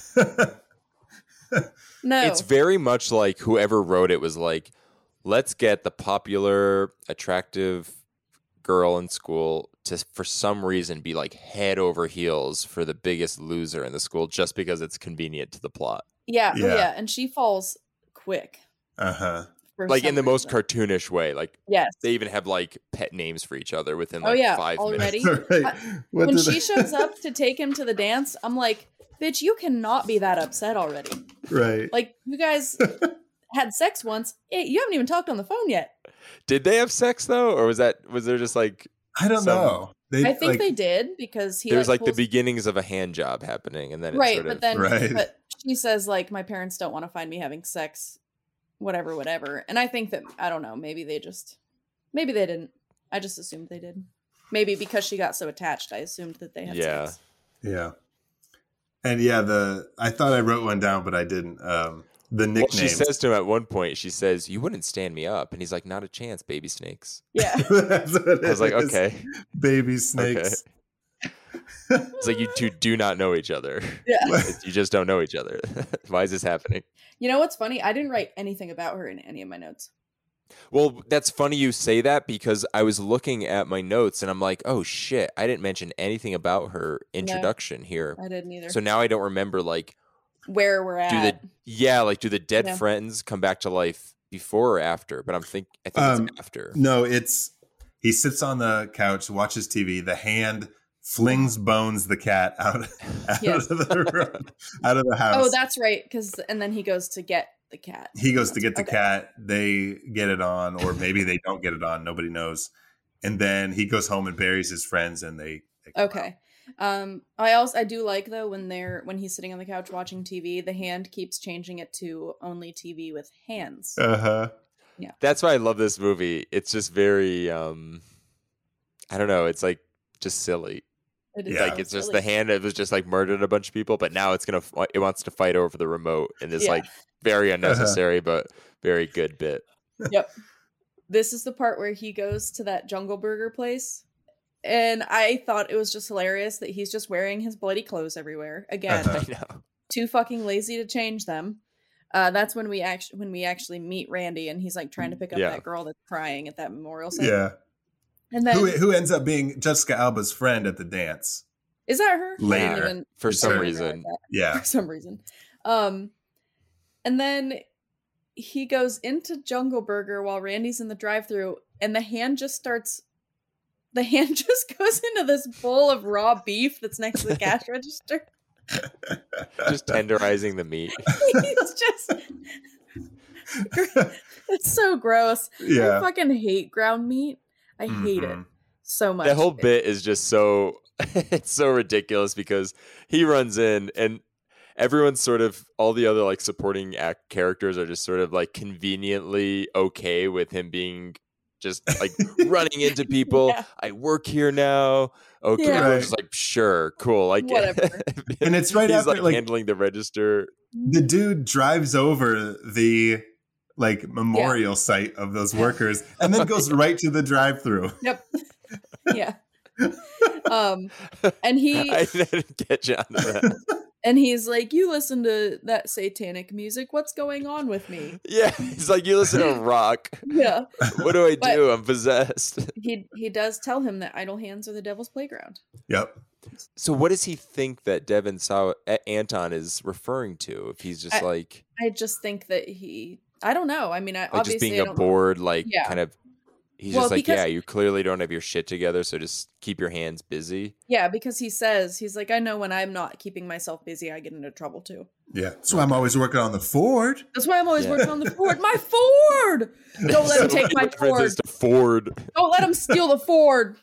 No. It's very much like whoever wrote it was like, let's get the popular, attractive girl in school to, for some reason, be like head over heels for the biggest loser in the school just because it's convenient to the plot. yeah, Yeah. yeah, and she falls quick. Uh-huh. For Like in some the most reason. cartoonish way. Like Yes. they even have like pet names for each other within Oh, like yeah, 5 already? minutes. Right. What When did she they- shows up to take him to the dance, I'm like, bitch, you cannot be that upset already. Right. Like, you guys had sex once. You haven't even talked on the phone yet. Did they have sex though? Or was there just like I don't some- know. I think they did because he there's like the pulls- beginnings of a hand job happening and then it right, sort but of then Right. but she says like my parents don't want to find me having sex, whatever. And I think that I don't know, maybe they didn't. I just assumed they did. Maybe because she got so attached, I assumed that they had Yeah. sex. Yeah. And yeah, I thought I wrote one down, but I didn't. The Well, nickname. she says to him at one point, she says, "You wouldn't stand me up," and he's like, "Not a chance, baby snakes." Yeah. That's what it I was like, is. "Okay." Baby snakes. It's like you two do not know each other. Yeah. You just don't know each other. Why is this happening? You know what's funny? I didn't write anything about her in any of my notes. Well, that's funny you say that because I was looking at my notes and I'm like, "Oh shit, I didn't mention anything about her introduction here." I didn't either. So now I don't remember like Where we're at. do the dead Yeah. friends come back to life before or after, but I think it's after. No, he sits on the couch, watches TV. The hand flings Bones the cat out of the house. Oh, that's right. And then he goes to get the cat. He goes to get the cat. They get it on, or maybe they don't get it on. Nobody knows. And then he goes home and buries his friends, and they okay. I do like though when he's sitting on the couch watching TV, the hand keeps changing it to only TV with hands. Yeah, that's why I love this movie. It's just very I don't know. It's like just silly. It is like it's silly. Just the hand. It was just like murdered a bunch of people, but now it wants to fight over the remote in this like very unnecessary but very good bit. Yep. This is the part where he goes to that Jungle Burger place. And I thought it was just hilarious that he's just wearing his bloody clothes everywhere. Again, I know. Too fucking lazy to change them. That's when we actually meet Randy, and he's like trying to pick up that girl that's crying at that memorial site. Yeah. And then who ends up being Jessica Alba's friend at the dance? Is that her? Later, for some reason. Yeah. For some reason. And then he goes into Jungle Burger while Randy's in the drive-thru, and the hand just goes into this bowl of raw beef that's next to the cash register. Just tenderizing the meat. It's so gross. Yeah. I fucking hate ground meat. I hate it so much. The whole bit is just so it's so ridiculous because he runs in and everyone's sort of all the other like supporting characters are just sort of like conveniently okay with him being just like running into people. Yeah. I work here now. Okay, everyone's just like, sure, cool, like whatever. And it's right he's after like handling the register. The dude drives over the like memorial site of those workers and then goes right to the drive-thru. Yep. Yeah. And I didn't get you onto that. And he's like, you listen to that satanic music. What's going on with me? Yeah. He's like, you listen to rock. Yeah. What do I do? I'm possessed. He does tell him that idle hands are the devil's playground. Yep. So what does he think that Devin saw Anton is referring to? If he's just I just think that I don't know. I mean, like obviously just being a bored, like kind of. He's just like, yeah, you clearly don't have your shit together, so just keep your hands busy. Yeah, because he's like, I know when I'm not keeping myself busy, I get into trouble too. Yeah, that's why I'm always working on the Ford. That's why I'm always working on the Ford. My Ford! Don't let him take my Ford. To Ford. Don't let him steal the Ford.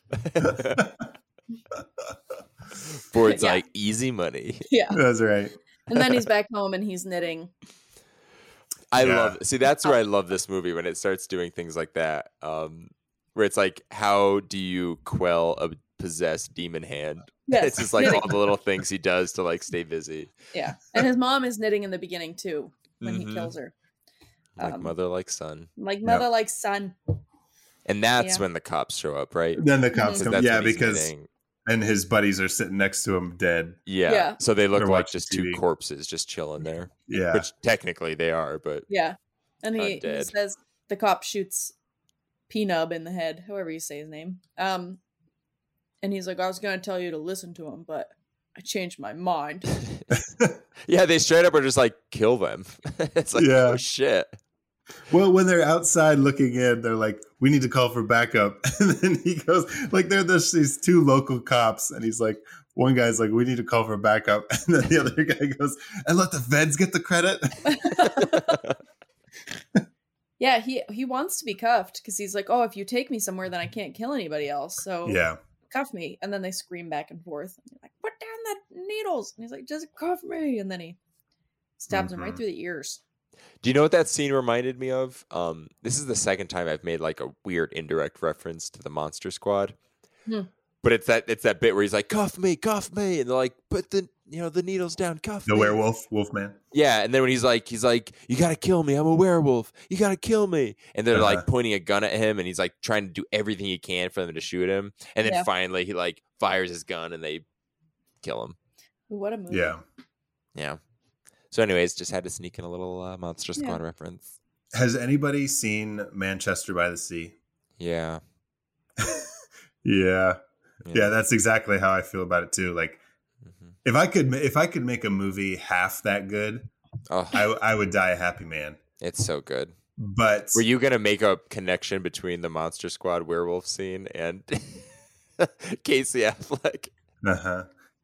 Ford's like, easy money. Yeah. That's right. And then he's back home and he's knitting. I love it. See, that's where I love this movie when it starts doing things like that. Where it's like, how do you quell a possessed demon hand? Yes. It's just like all the little things he does to like stay busy. Yeah. And his mom is knitting in the beginning too when he kills her. Like mother, like son. Like mother, like son. And that's when the cops show up, right? Then the cops come. Yeah, because knitting. And his buddies are sitting next to him dead. Yeah. So they look They're like watching just TV. two corpses just chilling there. Yeah. Which technically they are, but yeah. And he undead. says the cop shoots P-Nub in the head, however you say his name. And he's like, I was going to tell you to listen to him, but I changed my mind. Yeah, they straight up are just like, kill them. It's like, oh shit. Well, when they're outside looking in, they're like, we need to call for backup. And then he goes, like, these two local cops. And he's like, one guy's like, we need to call for backup. And then the other guy goes, and let the feds get the credit. Yeah, he wants to be cuffed because he's like, oh, if you take me somewhere, then I can't kill anybody else. So cuff me. And then they scream back and forth. And he's like, put down the needles. And he's like, just cuff me. And then he stabs him right through the ears. Do you know what that scene reminded me of? This is the second time I've made like a weird indirect reference to the Monster Squad. But it's that bit where he's like, cuff me, and they're like, put the needles down, cuff me. The werewolf, Wolfman. Yeah, and then when he's like, you gotta kill me, I'm a werewolf, you gotta kill me. And they're like pointing a gun at him and he's like trying to do everything he can for them to shoot him. And then finally he like fires his gun and they kill him. What a movie. Yeah. Yeah. So anyways, just had to sneak in a little Monster Squad reference. Has anybody seen Manchester by the Sea? Yeah. Yeah, that's exactly how I feel about it too. Like, if I could make a movie half that good, I would die a happy man. It's so good. But were you gonna make a connection between the Monster Squad werewolf scene and Casey Affleck? uh-huh.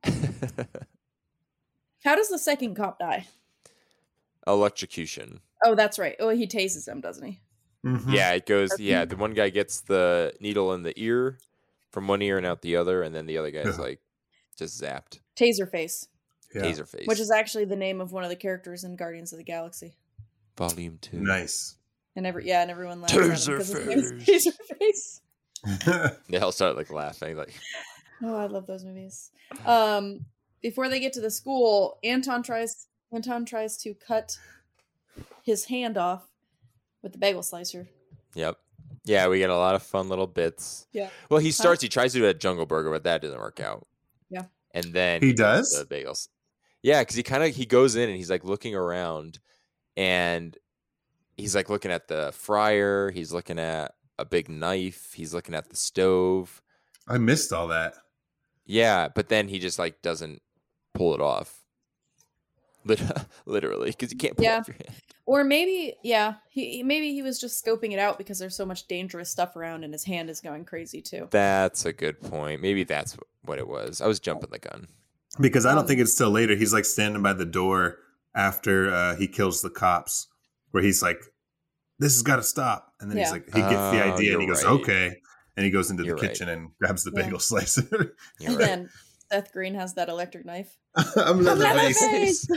How does the second cop die? Electrocution. Oh, that's right. Oh, he tases him, doesn't he? Mhm. Yeah, it goes. Yeah, the one guy gets the needle in the ear from one ear and out the other, and then the other guy's like just zapped. Taserface, Yeah. Taserface. which is actually the name of one of the characters in Guardians of the Galaxy. Volume 2. Nice. And everyone laughs at him because his name is Taserface. They all start like laughing, like Oh, I love those movies. Before they get to the school, Anton tries to cut his hand off with the bagel slicer. Yep. Yeah, we get a lot of fun little bits. Yeah. Well, he tries to do a jungle burger, but that doesn't work out. Yeah. And then He does? The bagels. Yeah, because he goes in and he's like looking around, and he's like looking at the fryer. He's looking at a big knife. He's looking at the stove. I missed all that. Yeah, but then he just like doesn't pull it off. Literally, because you can't pull off your hand. Or maybe, he was just scoping it out because there's so much dangerous stuff around and his hand is going crazy too. That's a good point. Maybe that's what it was. I was jumping the gun. Because I don't think it's till later. He's like standing by the door after he kills the cops, where he's like, "This has got to stop." And then he's like, he gets the idea and he goes, right. "Okay," and he goes into You're the right. kitchen and grabs the bagel Yeah. slicer. You're And right. then Seth Green has that electric knife. I'm Leatherface.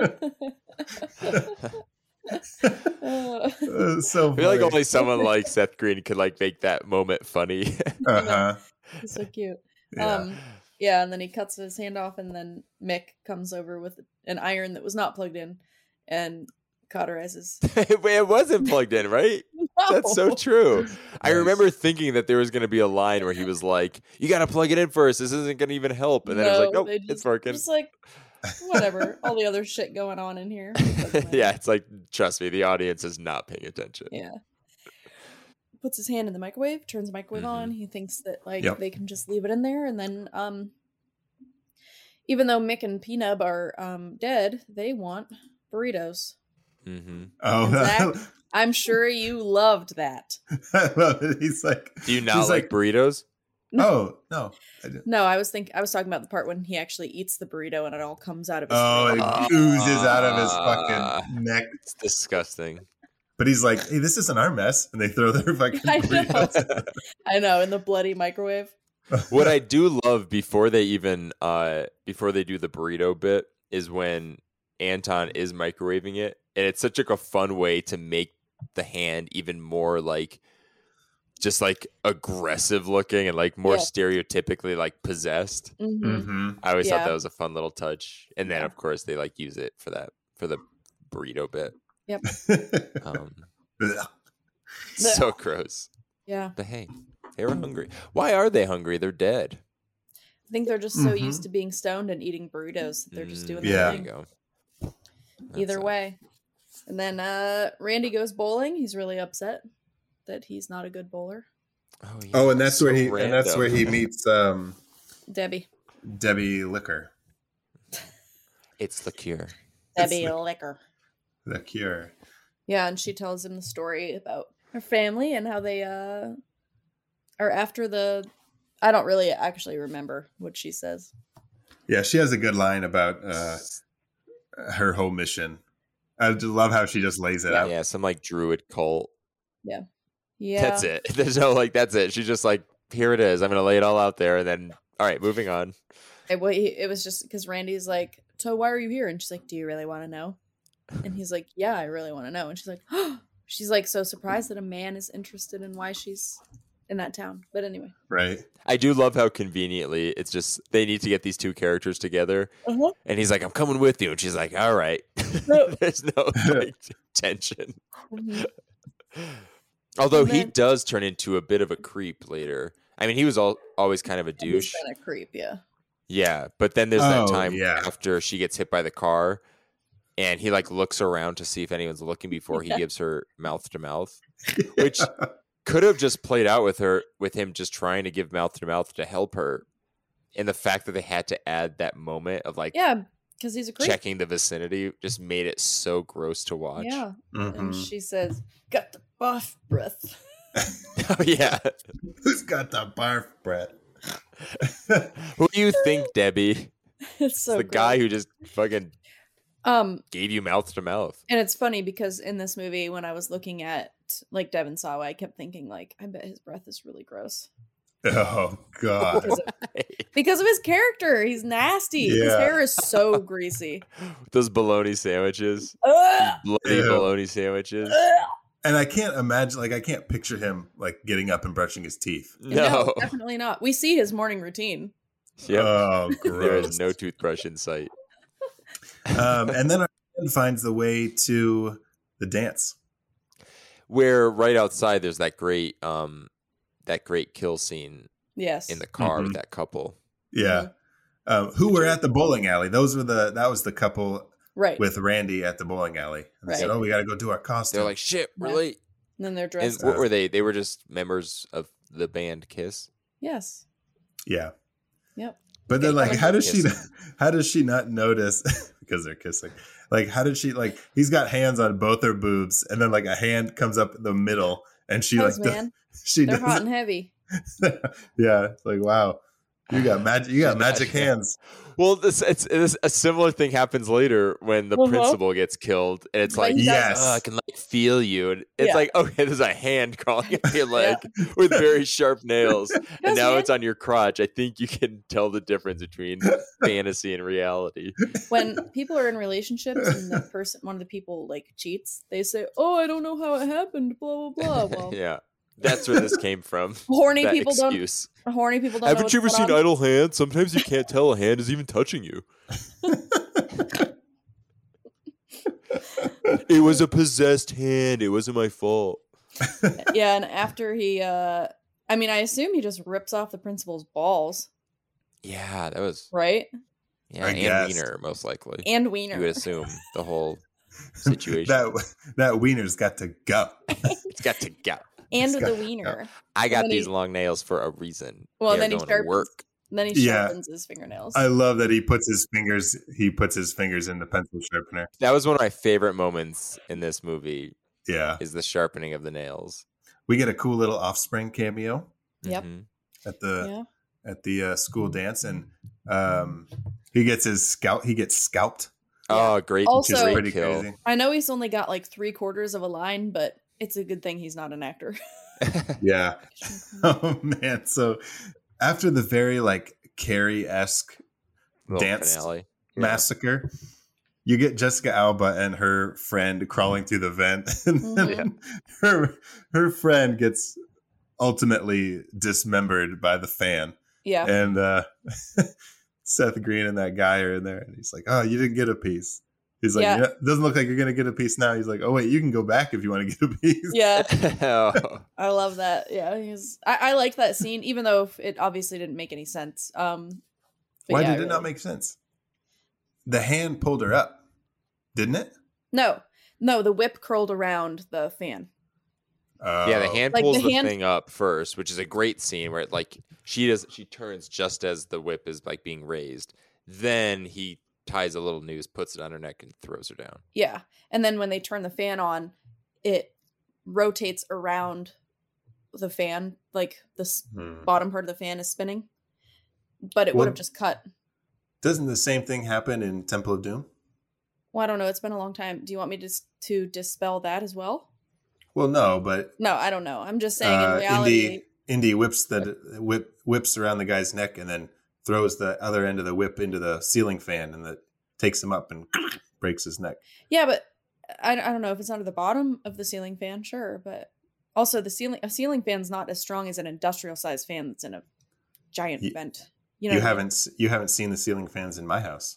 So I feel like funny. only someone like Seth Green could like make that moment funny. Uh-huh. He's so cute. Yeah. Yeah, and then he cuts his hand off, and then Mick comes over with an iron that was not plugged in and cauterizes. It wasn't plugged in, right? That's so No. true. I Nice. remember thinking that there was going to be a line where he was like, "You got to plug it in first. This isn't going to even help." And then it was like, No, "Nope, they it's working." Just like, whatever. All the other shit going on in here. Yeah, it's like, trust me, the audience is not paying attention. Yeah. Puts his hand in the microwave, turns the microwave on. He thinks that like Yep. they can just leave it in there, and then even though Mick and Peanut are dead, they want burritos. Mm-hmm. Oh, Zach, I'm sure you loved that. I love it. He's like, Do you not he's like burritos? "Oh no, I didn't." No, I was talking about the part when he actually eats the burrito and it all comes out of his Oh, it throat. oozes out of his fucking neck. It's disgusting. But he's like, "Hey, this isn't our mess," and they throw their fucking I know. burritos. I know, in the bloody microwave. What I do love before they do the burrito bit is when Anton is microwaving it, and it's such like a fun way to make the hand even more like just like aggressive looking and like more Yeah. stereotypically like possessed. Mm-hmm. Mm-hmm. I always thought Yeah. that was a fun little touch, and then Yeah. of course they like use it for the burrito bit. Um, so gross. Yeah. But hey, they were hungry. Why are they hungry? They're dead. I think they're just so used to being stoned and eating burritos that they're just doing Yeah. their There you thing. go. Either That's it. way. And then Randy goes bowling. He's really upset that he's not a good bowler. Oh, yeah. Oh, and that's So where he random. meets Debbie. Debbie Liquor, It's the cure. Debbie Liquor. the Cure. Yeah, and she tells him the story about her family and how they are after the. I don't really actually remember what she says. Yeah, she has a good line about her whole mission. I just love how she just lays it out. Yeah, some like druid cult. Yeah. That's it. There's no like, that's it. She's just like, here it is. I'm going to lay it all out there. And then, all right, moving on. It was just because Randy's like, so why are you here? And she's like, do you really want to know? And he's like, yeah, I really want to know. And she's like, she's like so surprised that a man is interested in why she's in that town. But anyway. Right. I do love how conveniently it's just, they need to get these two characters together. Uh-huh. And he's like, I'm coming with you. And she's like, all right. There's no like, tension. Mhm. Although And he then- does turn into a bit of a creep later. I mean, he was always kind of a He's douche. kind of creep, yeah. Yeah, but then there's that Oh, time yeah. after she gets hit by the car, and he like looks around to see if anyone's looking before he Yeah. gives her mouth to mouth, which could have just played out with him just trying to give mouth to help her, and the fact that they had to add that moment of like, Yeah. Because he's a great. checking the vicinity just made it so gross to watch. Yeah. Mhm. And she says, "Got the barf breath." Oh yeah. Who's got the barf breath? Who do you think, Debbie? It's so The great. guy who just fucking And gave you mouth to mouth. it's funny because in this movie, when I was looking at like Devon Sawa, I kept thinking like, I bet his breath is really gross Oh God. because of his character. He's nasty. His Yeah. hair is so greasy. Those bologna sandwiches. Ugh! Bloody Ew. bologna sandwiches. And I can't imagine, like, I can't picture him like getting up and brushing his teeth. No. Definitely not. We see his morning routine. Yep. Oh, There gross. is no toothbrush in sight. And then our friend finds the way to the dance. Where right outside there's that great kill scene Yes. in the car Mhm. with that couple. Yeah. Who were at the bowling alley? That was the couple right. with Randy at the bowling alley. And they said, Right. "Oh, we got to go do our costume." They're like, shit, we're Yeah. late. And then they're And dressed. what were they? They were just members of the band Kiss. Yes. "Yeah." Yep. But then, Okay, like, how does kissing. she not notice because they're kissing? Like, how did she like? He's got hands on both her boobs, and then like a hand comes up in the middle, and she Thanks, like man. she They're does hot it. and heavy. Yeah, it's like wow, you got magic. You got magic hands. Well, it's a similar thing happens later when the Uh-huh. principal gets killed, and it's But like, he Yes. "Oh, I can like feel you. And it's Yeah. like, okay, there's a hand crawling up your leg with very sharp nails, and Yes, now man. it's on your crotch. I think you can tell the difference between fantasy and reality. When people are in relationships and one of the people like cheats, they say, "Oh, I don't know how it happened." Blah blah blah. Well, Yeah, that's where this came from. horny That people excuse. don't. Horny people don't. know Haven't what's you ever going seen on. idle hands? Sometimes you can't tell a hand is even touching you. It was a possessed hand. It wasn't my fault. Yeah, and after he, I mean, I assume he just rips off the principal's balls, Yeah, that was right? yeah, I and guess. wiener most likely. And You wiener. would assume the whole situation. that wiener's got to go. It's got to go. and It's the got- wiener. I got then these he- long nails for a reason. Well, They are then he going to sharpens. work. Then he Yeah. sharpens his fingernails. I love that he puts his fingers in the pencil sharpener. That was one of my favorite moments in this movie. Yeah, Is the sharpening of the nails. we get a cool little Offspring cameo Yep. Mhm. at the Yeah. at the school dance, and he gets scalped. Oh, great! Also- Which is great pretty kill. crazy. I know he's only got like 3/4 of a line, but it's a good thing he's not an actor. Yeah. Oh man. So after the very like Carrie-esque Little dance finale. Yeah. massacre, you get Jessica Alba and her friend crawling through the vent, and then her friend gets ultimately dismembered by the fan. Yeah. And Seth Green and that guy are in there, and he's like, "Oh, you didn't get a piece." He's like, Yeah. "Yeah, it doesn't look like you're gonna get a piece now." He's like, "Oh wait, you can go back if you want to get a piece." Yeah. Oh, I love that. Yeah. I like that scene, even though it obviously didn't make any sense. But Why yeah, did it not make sense? The hand pulled her up, didn't it? No, the whip curled around the fan. yeah, the hand Like, pulls the the hand- thing up first, which is a great scene where it, like she turns just as the whip is like being raised. Then he ties a little noose, puts it on her neck, and throws her down. Yeah. And then when they turn the fan on, it rotates around the fan, like the bottom part of the fan is spinning. But it would Well- have just cut. Doesn't the same thing happen in Temple of Doom? Well, I don't know. It's been a long time. Do you want me to dispel that as well? Well, no, but No, I don't know. I'm just saying in reality. Indy whips around the guy's neck and then throws the other end of the whip into the ceiling fan, and that takes him up and breaks his neck. Yeah, but I don't know if it's under the bottom of the ceiling fan, sure, but also a ceiling fan's not as strong as an industrial sized fan that's in a giant vent. You know, You haven't seen the ceiling fans in my house.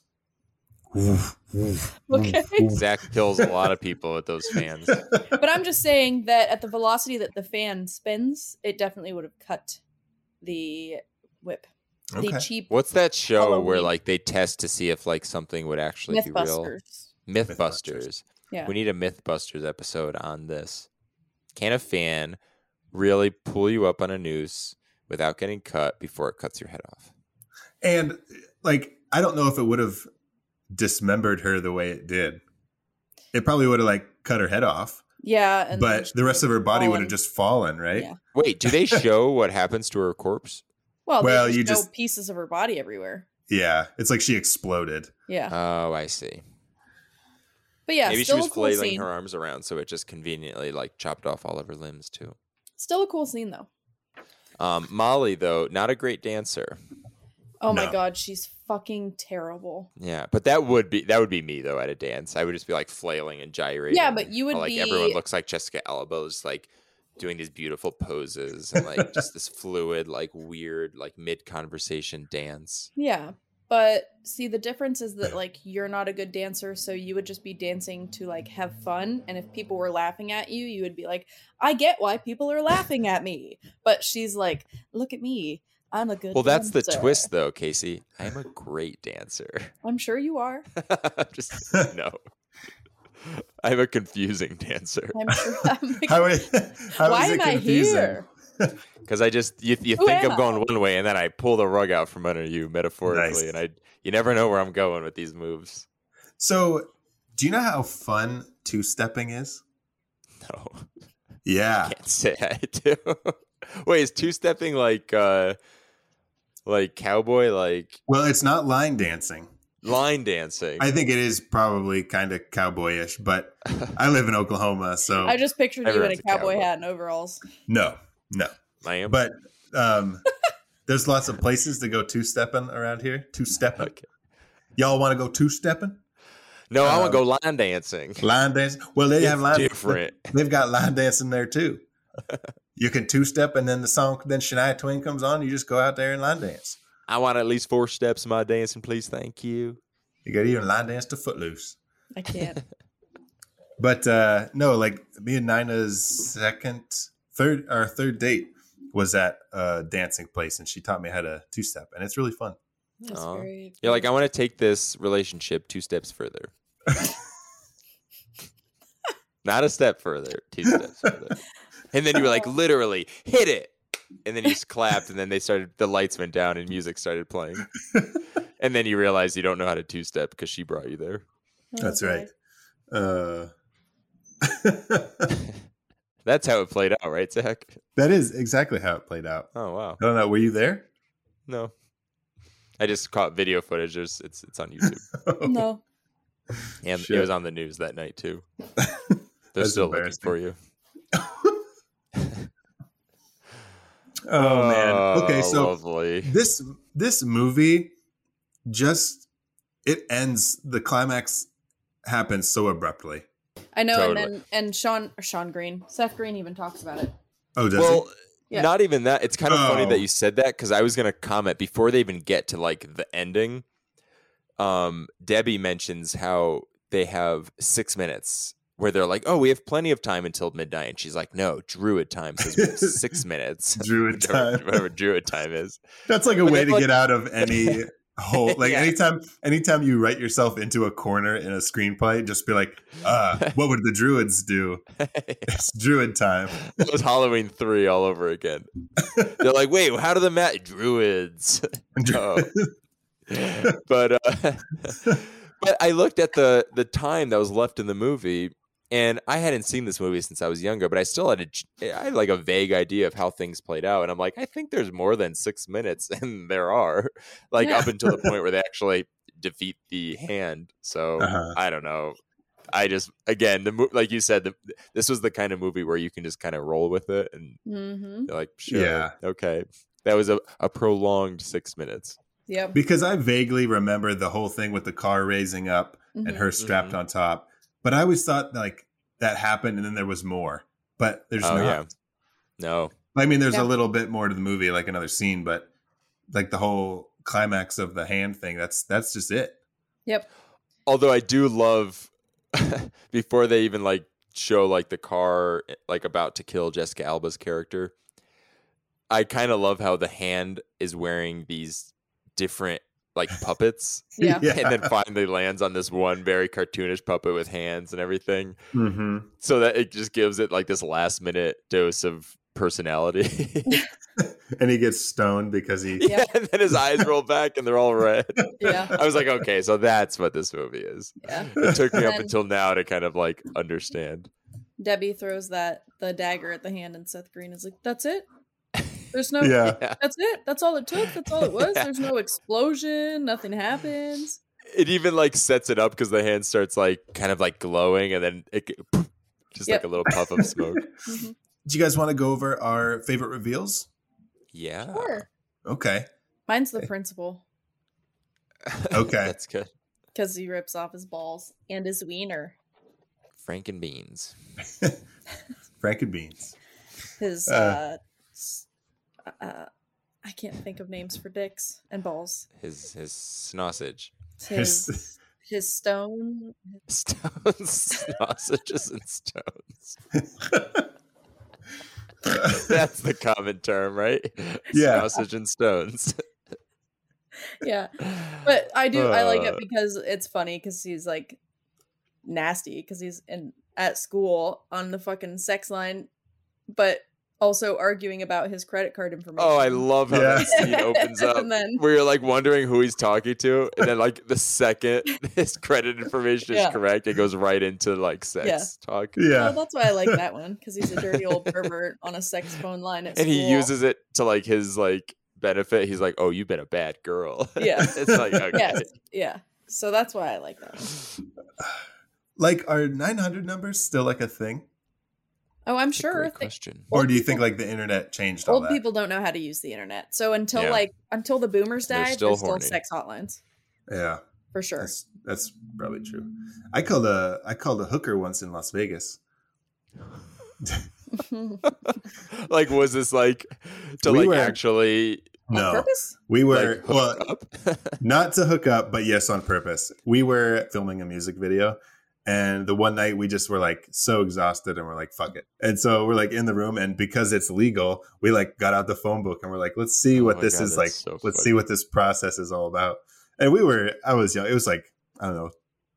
Okay. Zach kills a lot of people with those fans. But I'm just saying that at the velocity that the fan spins, it definitely would have cut the whip. The Okay. cheap What's that show where Halloween. like they test to see if like something would actually be real? Mythbusters. Mythbusters. Yeah. We need a Mythbusters episode on this. Can a fan really pull you up on a noose without getting cut before it cuts your head off? And like, I don't know if it would have dismembered her the way it did. It probably would have like cut her head off. Yeah, and but the rest of her body would have just fallen, right? Yeah. Wait, do they show what happens to her corpse? Well, they just show pieces of her body everywhere. Yeah, it's like she exploded. Yeah. Oh, I see. But yeah, maybe still she was a cool flailing scene. her arms around, so it just conveniently like chopped off all of her limbs too. Still a cool scene though. Molly, though, not a great dancer. Oh my god, she's fucking terrible. Yeah, but that would be me though at a dance. I would just be like flailing and gyrating. Yeah, but you would like be everyone looks like Jessica Alba's like doing these beautiful poses and like just this fluid, like weird, like mid conversation dance. Yeah. But see, the difference is that like you're not a good dancer, so you would just be dancing to like have fun. And if people were laughing at you, you would be like, I get why people are laughing at me. But she's like, look at me. I'm a good dancer. That's the twist though, Casey. I'm a great dancer. I'm sure you are. Just no. I'm a confusing dancer. I'm sure how why is am it I confusing? here? Because I just you think I'm going one way and then I pull the rug out from under you metaphorically, and you never know where I'm going with these moves. So, do you know how fun two-stepping is? No. Yeah. I can't say I do. Wait, is two-stepping like cowboy, like? Well, it's not line dancing. Line dancing. I think it is probably kind of cowboyish, but I live in Oklahoma, so I just pictured you in a Everyone's a cowboy cowboy. hat and overalls. no. I am. But there's lots of places to go two-stepping around here. Two-stepping. Okay. Y'all want to go two-stepping? No, I want to go line dancing. Line dancing? Well, they have line different. They've got line dancing there too. You can two-step, and then the song, then Shania Twain comes on. You just go out there and line dance. I want at least 4 steps in my dancing, please. Thank you. You got to even line dance to Footloose. I can't. But no, like me and Nina's third date was at a dancing place, and she taught me how to two-step, and it's really fun. That's Aw. very You're like, I want to take this relationship 2 steps further. Not a step further, 2 steps further. And then you were like, literally, hit it. And then you just clapped, and then the lights went down and music started playing. And then you realized you don't know how to 2-step because she brought you there. That's Okay. right. That's how it played out, right, Zach? That is exactly how it played out. Oh, wow. I don't know. Were you there? No. I just caught video footage. It's on YouTube. No. And Shit. it was on the news that night, too. They're That's still looking embarrassing. for you. Oh man. Okay, so lovely. this movie just it ends. The climax happens so abruptly. I know, Totally. and Sean Green, Seth Green even talks about it. Oh, does Well, Yeah. not even that. It's kind of funny Oh. that you said that because I was going to comment before they even get to like the ending. Debbie mentions how they have 6 minutes where they're like, "Oh, we have plenty of time until midnight," and she's like, "No, Druid time says we have 6 minutes." Druid time. whatever Druid time is. That's like a But way then, to like- get out of any hole. Like Yeah. anytime you write yourself into a corner in a screenplay, just be like, what would the Druids do? It's Druid time. It was Halloween 3 all over again. They're like, "Wait, how do the Druids?" Oh. But I looked at the time that was left in the movie, and I hadn't seen this movie since I was younger, but I still had like a vague idea of how things played out, and I'm like, I think there's more than 6 minutes, and there are, like Yeah. up until the point where they actually defeat the hand. So Uh-huh. I don't know. I just again like you said, this was the kind of movie where you can just kind of roll with it, and Mm-hmm. you're like, sure, Yeah. okay, that was a prolonged 6 minutes. Yep. Because I vaguely remember the whole thing with the car raising up and Mhm. her strapped Mhm. on top. But I always thought like that happened and then there was more. But there's Oh not. yeah, no. I mean, there's Yeah. a little bit more to the movie, like another scene, but like the whole climax of the hand thing, that's just it. Yep. Although I do love before they even like show like the car like about to kill Jessica Alba's character, I kind of love how the hand is wearing these different like puppets Yeah. and then finally lands on this one very cartoonish puppet with hands and everything, Mm-hmm. so that it just gives it like this last minute dose of personality. And he gets stoned because he. Yeah, and then his eyes roll back and they're all red. Yeah. I was like, okay, so that's what this movie is. Yeah. It took me up And- until now to kind of like understand. Debbie throws the dagger at the hand, and Seth Green is like, "That's it. There's no. Yeah. That's it. That's all it took. That's all it was. There's no explosion. Nothing happens." It even like sets it up because the hand starts like kind of like glowing, and then it just Yep. like a little puff of smoke. Mhm. Do you guys want to go over our favorite reveals? Yeah. Sure. Okay. Mine's the principal Okay. That's good. because he rips off his balls and his wiener. Franken beans. Frank and Beans. His I can't think of names for dicks and balls. His sausage. His stone. Stones, sausages, and stones. That's the common term, right? Yeah. Sausage and stones. Yeah, but I like it because it's funny because he's like nasty because he's at school on the fucking sex line, but also arguing about his credit card information. Oh, I love how Yeah. that scene opens up And then- where you're like wondering who he's talking to, and then like the second his credit information is Yeah. correct, it goes right into like sex Yeah. talk. Yeah. Oh, that's why I like that one because he's a dirty old pervert on a sex phone line at And school. he uses it to like his like benefit. He's like, "Oh, you've been a bad girl." Yeah. It's like, okay. Yes, yeah. So that's why I like that one. Like, are 900 numbers still like a thing? Oh, I'm That's a sure. great question. Or Old do you think people- like the internet changed all Old that? people don't know how to use the internet. So until Yeah. until the boomers They're died, still there's still horny. sex hotlines Yeah. for sure. That's probably true. I called a hooker once in Las Vegas. Like, was this like to We like were- actually On No. purpose? We were like, well, hook up? not to hook up, but yes, on purpose. We were filming a music video, and the one night we just were like so exhausted, and we're like, "Fuck it!" And so we're like in the room, and because it's legal, we like got out the phone book, and we're like, "Let's see Oh what my this God, is that's like. so Let's funny. see what this process is all about." And I was young. It was like I don't know,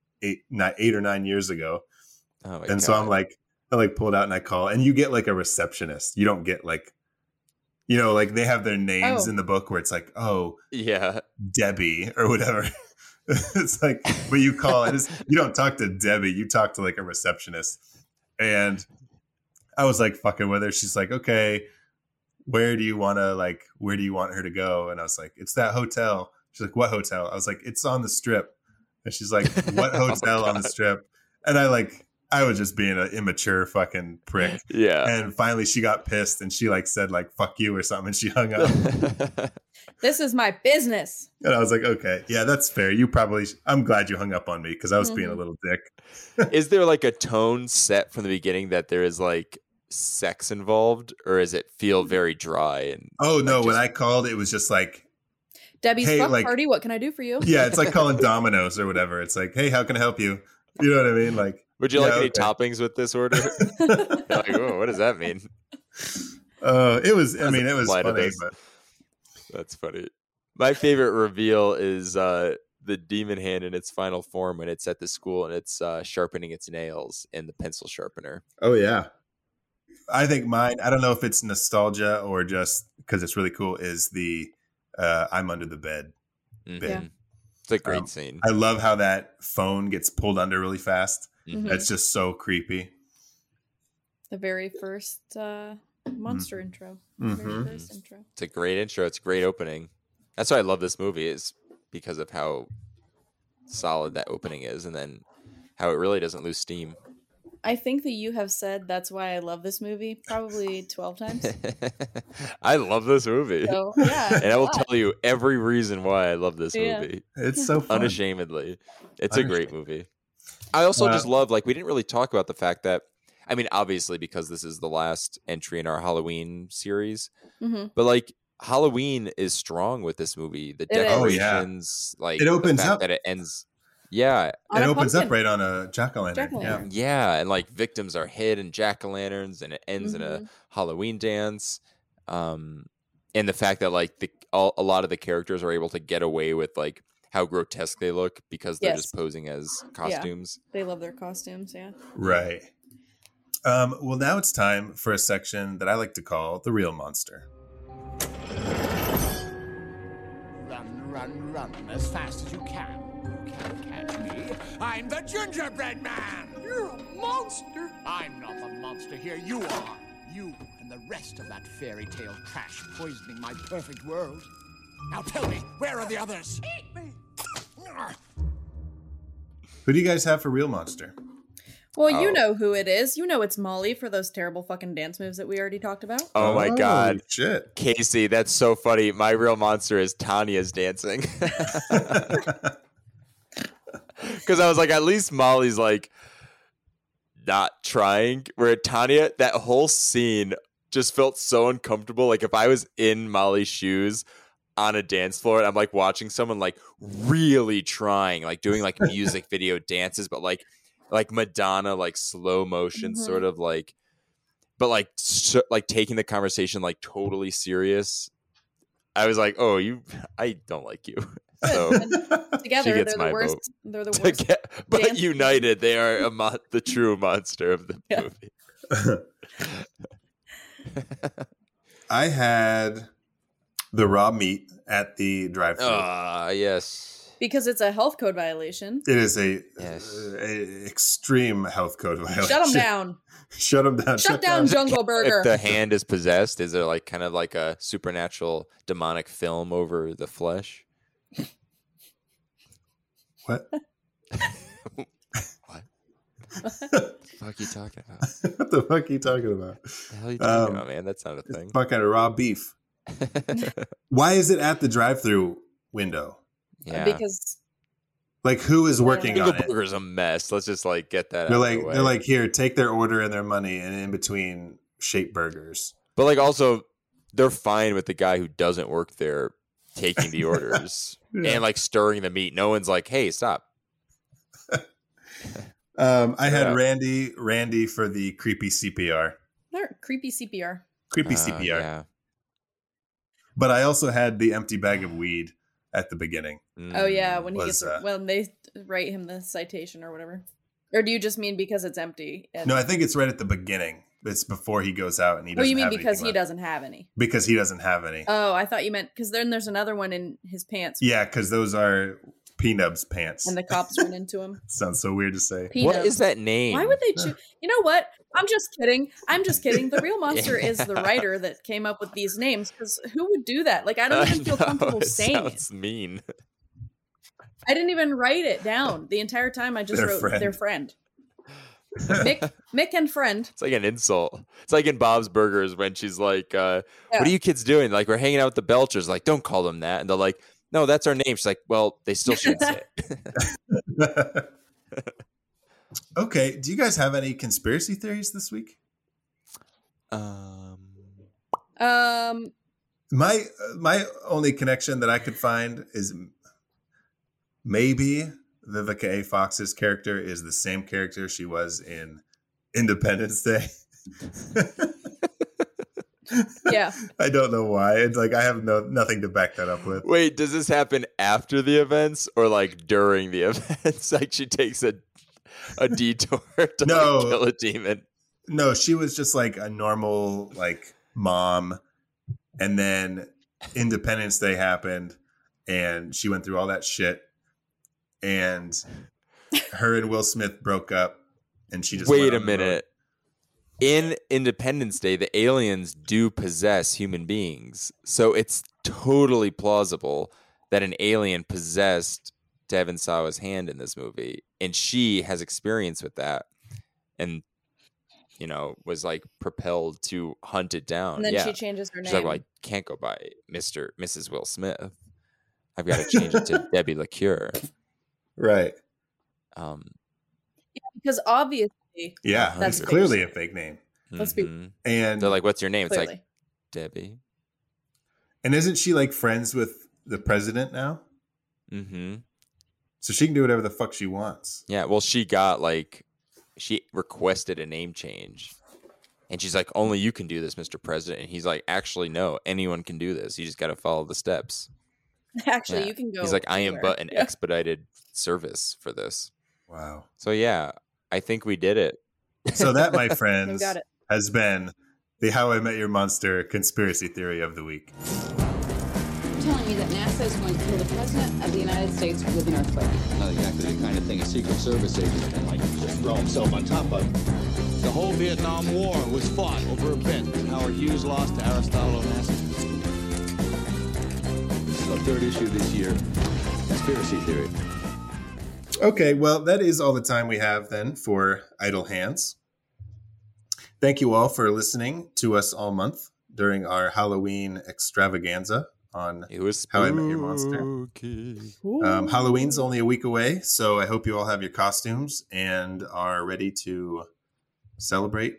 8 or 9 years ago, Oh my and so God. I'm like, I like pulled out and I call, and you get like a receptionist. You don't get like. You know, like they have their names Oh. in the book where it's like, oh, yeah. Debbie or whatever. It's like, but you call it, you don't talk to Debbie, you talk to like a receptionist. And I was like fucking with her. She's like, okay, where do you want her to go? And I was like, it's that hotel. She's like, what hotel? I was like, it's on the strip. And she's like, what Oh, hotel on the God. strip? And I was just being an immature fucking prick. Yeah. And finally she got pissed and she like said like, fuck you or something. And she hung up. This is my business. And I was like, okay, yeah, that's fair. I'm glad you hung up on me because I was being a little dick. Is there like a tone set from the beginning that there is like sex involved, or does it feel very dry? And Oh, no, like, when just- I called, it was just like, Debbie's Hey, fuck like- party. What can I do for you? yeah, it's like calling Domino's or whatever. It's like, hey, how can I help you? You know what I mean? Like, would you yeah, like any okay. toppings with this order? Like, oh, what does that mean? it was Doesn't apply to funny, this. but That's funny. My favorite reveal is the demon hand in its final form when it's at the school and it's sharpening its nails in the pencil sharpener. oh, yeah. I think mine, I don't know if it's nostalgia or just because it's really cool, is the I'm under the bed. Mhm. Yeah. It's a great Um, scene. I love how that phone gets pulled under really fast. Mhm. That's just so creepy. The very first monster intro. Mhm. Very first intro. It's a great intro. It's a great opening. That's why I love this movie, is because of how solid that opening is, and then how it really doesn't lose steam. I think that you have said that's why I love this movie probably 12 times. I love this movie. So, yeah. And I will a lot. tell you every reason why I love this Yeah. movie. It's so fun. Unashamedly. It's a great Unashamed. movie. I also Wow. just love, like, we didn't really talk about the fact that, I mean, obviously because this is the last entry in our Halloween series, Mhm. but like Halloween is strong with this movie. The It is. Oh, yeah. decorations, like It opens the fact up. that it ends. Yeah, On It a opens up pumpkin. right on a jack-o'-lantern. Yeah. Jack-o'-lantern. yeah, and like victims are hid in jack-o'-lanterns, and it ends in a Halloween dance. And the fact that like a lot of the characters are able to get away with like how grotesque they look because they're Yes. just posing as costumes. They love their costumes, yeah. Right. Well, now it's time for a section that I like to call the real monster. Run as fast as you can. You can't catch me. I'm the gingerbread man. You're a monster. I'm not the monster here. You are. You and the rest of that fairy tale trash poisoning my perfect world. Now tell me, where are the others? Eat me. Who do you guys have for real monster? Well, you know who it is. You know it's Molly for those terrible fucking dance moves that we already talked about. Oh my God. Shit. Casey, that's so funny. My real monster is Tanya's dancing. Because I was like, at least Molly's like not trying. Where Tanya, that whole scene just felt so uncomfortable. Like if I was in Molly's shoes on a dance floor and I'm like watching someone like really trying, like doing like music video dances, but like Madonna, like slow motion, sort of like, but like like taking the conversation like totally serious. I was like, oh, I don't like you. So together, they're the worst. Vote. They're the worst. But united, they are the true monster of the movie. I had the raw meat at the drive-thru. Yes. Because it's a health code violation. It is a extreme health code violation. Shut them down. Shut them down. Shut down Jungle Burger. If the hand is possessed, is there like kind of like a supernatural demonic film over the flesh? What? What? What the fuck are you talking about? What the fuck are you talking about? What the hell are you talking about, man? That's not a thing. Fuck out of raw beef. Why is it at the drive-thru window? Yeah. Because like who is working on it? Burger's a mess. Let's just like get that They're out like of the way. they're like, here, take their order and their money, and in between shape burgers. But like also they're fine with the guy who doesn't work there taking the orders and like stirring the meat. No one's like, hey, stop. I had Randy for the creepy CPR. they're creepy CPR. Creepy CPR. Yeah. But I also had the empty bag of weed at the beginning. Oh yeah, when he Was, gets when they write him the citation or whatever. Or do you just mean because it's empty? No, I think it's right at the beginning. It's before he goes out and he doesn't. Oh, you mean have because he left. doesn't have any? Because he doesn't have any. Oh, I thought you meant because then there's another one in his pants. Yeah, because those are P-Nub's pants. And the cops run into him. Sounds so weird to say. P-Nubs. What is that name? Why would they choose? You know what? I'm just kidding. The real monster is the writer that came up with these names. Because who would do that? Like, I don't even feel comfortable saying it. Sounds mean. I didn't even write it down the entire time. I just wrote their friend. Mick and friend. It's like an insult. It's like in Bob's Burgers when she's like, what are you kids doing? Like, we're hanging out with the Belchers. Like, don't call them that. And they're like, no, that's our name. She's like, well, they still should say it. Okay. Do you guys have any conspiracy theories this week? My only connection that I could find is maybe Vivica A. Fox's character is the same character she was in Independence Day. Yeah. I don't know why. It's like I have nothing to back that up with. Wait, does this happen after the events or like during the events? Like she takes a detour to like kill a demon. No, she was just like a normal like mom, and then Independence Day happened, and she went through all that shit, and her and Will Smith broke up, and she just wait a minute. In Independence Day, the aliens do possess human beings, so it's totally plausible that an alien possessed Devon Sawa's hand in this movie, and she has experience with that, and was like propelled to hunt it down. And then she changes her name. She's like, can't go by Mrs. Will Smith. I've got to change it to Debbie LaCure. Right. Because obviously, yeah, that's it's clearly a fake name. Let's be. And they're like, "What's your name?" Clearly. It's like Debbie. And isn't she like friends with the president now? Mm-hmm. So she can do whatever the fuck she wants. Yeah. Well, she requested a name change, and she's like, "Only you can do this, Mr. President." And he's like, "Actually, no. Anyone can do this. You just got to follow the steps." Actually, you can go. He's like, "I am anywhere." but an expedited service for this." Wow. So yeah, I think we did it. So that, my You friends, got it. has been the How I Met Your Monster conspiracy theory of the week. Telling me that NASA is going to kill the President of the United States with an earthquake. Not exactly the kind of thing a Secret Service agent can, like, just throw himself on top of. The whole Vietnam War was fought over a bet. Howard Hughes lost to Aristotle Onassis. This is the third issue this year. Conspiracy theory. Okay, well, that is all the time we have then for Idle Hands. Thank you all for listening to us all month during our Halloween extravaganza on It was How I Met Your Monster. Halloween's only a week away, so I hope you all have your costumes and are ready to celebrate.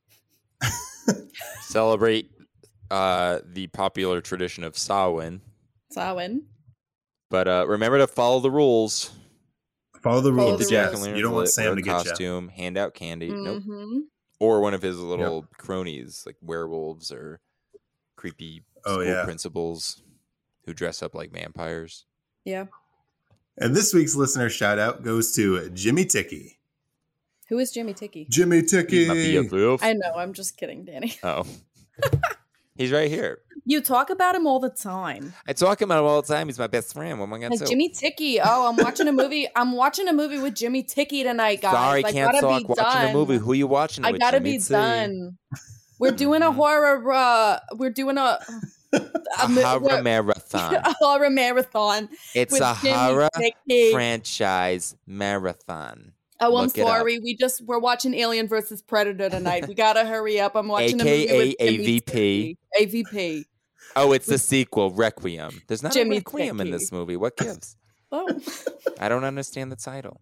Celebrate the popular tradition of Samhain. But remember to follow the rules. Follow the Follow rules. the Yeah, rules. you don't want Sam wear to a get you. costume, hand out candy. Nope. Mm-hmm. Or one of his little cronies, like werewolves or creepy school principals who dress up like vampires. Yeah. And this week's listener shout out goes to Jimmy Ticky. Who is Jimmy Ticky? Jimmy He's my Ticky. BFF. I know. I'm just kidding, Danny. Oh. He's right here. You talk about him all the time. I talk about him all the time. He's my best friend. What am I going to do? Jimmy Ticky. Oh, I'm watching a movie. I'm watching a movie with Jimmy Ticky tonight, guys. Sorry, I can't gotta talk. be Watching done. a movie. Who you watching I with? gotta Jimmy be T? done. We're doing a horror. We're doing a horror marathon. a horror marathon. It's with a Jimmy horror Ticky. franchise marathon. Oh, I'm Look it up. sorry. We're watching Alien versus Predator tonight. We gotta hurry up. I'm watching AKA a movie with Jimmy AVP. Ticky. AVP. Oh, it's the sequel, Requiem. There's not Jimmy a Requiem in Ticky. this movie. What gives? Oh, I don't understand the title.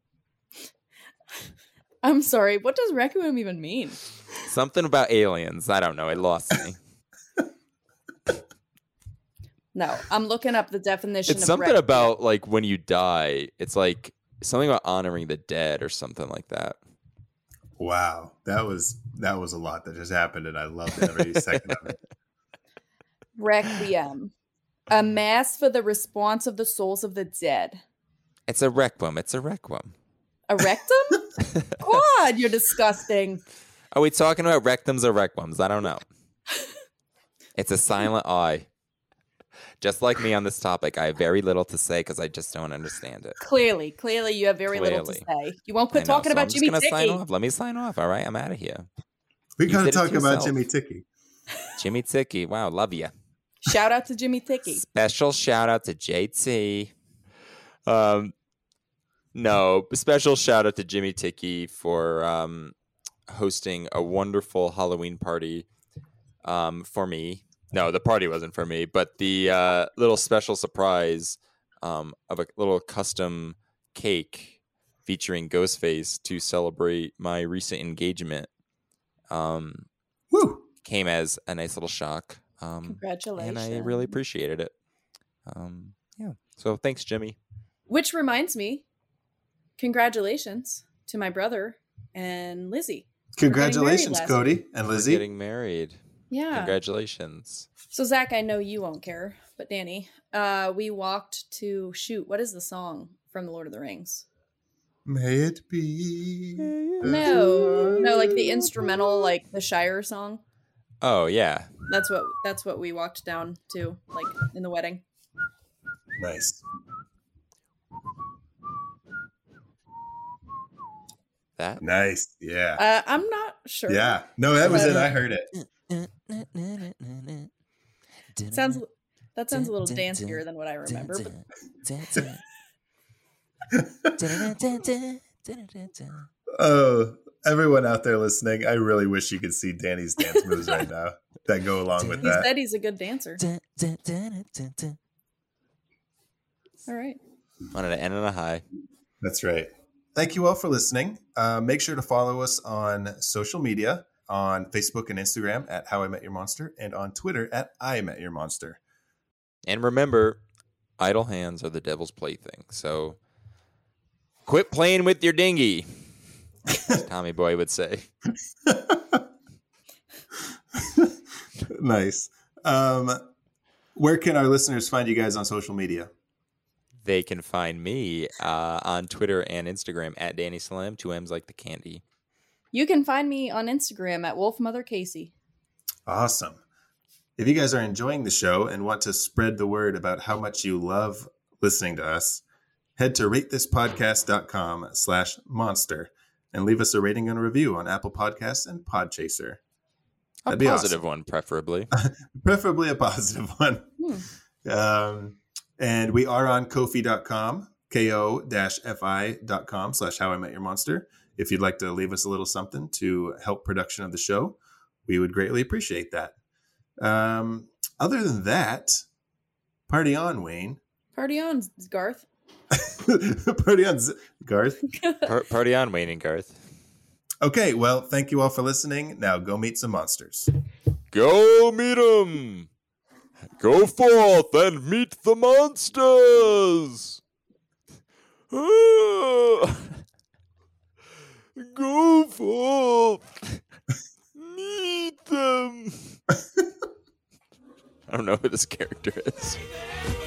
I'm sorry. What does Requiem even mean? Something about aliens. I don't know. It lost me. No, I'm looking up the definition. It's of something Requiem. about like when you die. It's like something about honoring the dead or something like that. Wow, that was a lot that just happened, and I loved every second of it. Requiem, a mass for the response of the souls of the dead. It's a requiem. It's a requiem. A rectum? God, you're disgusting. Are we talking about rectums or requiems? I don't know. It's a silent I. Just like me on this topic, I have very little to say because I just don't understand it. Clearly, you have very little to say. You won't quit talking about Jimmy Ticky. Sign off. Let me sign off. All right, I'm out of here. We You gotta did it talk about yourself. Jimmy Ticky. Jimmy Ticky. Wow, love you. Shout out to Jimmy Ticky. Special shout out to JT. No, special shout out to Jimmy Ticky for hosting a wonderful Halloween party for me. No, the party wasn't for me, but the little special surprise of a little custom cake featuring Ghostface to celebrate my recent engagement Woo! came as a nice little shock. Congratulations. And I really appreciated it. Yeah. So thanks, Jimmy. Which reminds me, congratulations to my brother and Lizzie. Congratulations, last Cody and We're Lizzie. getting married. Yeah. Congratulations. So Zach, I know you won't care, but Danny, we walked to what is the song from The Lord of the Rings? May it be. No, like the instrumental, like the Shire song. Oh yeah. That's what we walked down to, like in the wedding. Nice. That. Nice. Yeah. I'm not sure. Yeah. No, that was it. I heard it. Sounds a little dancier than what I remember. Oh, everyone out there listening, I really wish you could see Danny's dance moves right now that go along with He that. said he's a good dancer. All right. Wanted to end on a high. That's right. Thank you all for listening. Make sure to follow us on social media on Facebook and Instagram at How I Met Your Monster and on Twitter at I Met Your Monster. And remember, idle hands are the devil's plaything. So quit playing with your dinghy, as Tommy Boy would say. Nice. Where can our listeners find you guys on social media? They can find me on Twitter and Instagram at Danny Slam, 2 M's like the candy. You can find me on Instagram at WolfMotherCasey. Awesome. If you guys are enjoying the show and want to spread the word about how much you love listening to us, head to ratethispodcast.com/monster and leave us a rating and review on Apple Podcasts and Podchaser. A positive one, preferably. Preferably a positive one. And we are on Ko-fi.com, ko-fi.com/howImetyourmonster. If you'd like to leave us a little something to help production of the show, we would greatly appreciate that. Other than that, party on, Wayne. Party on, Garth. Party on, Garth. Party on, Wayne and Garth. Okay, well, thank you all for listening. Now go meet some monsters. Go meet them. Go forth and meet the monsters. Go forth. Meet them. I don't know who this character is.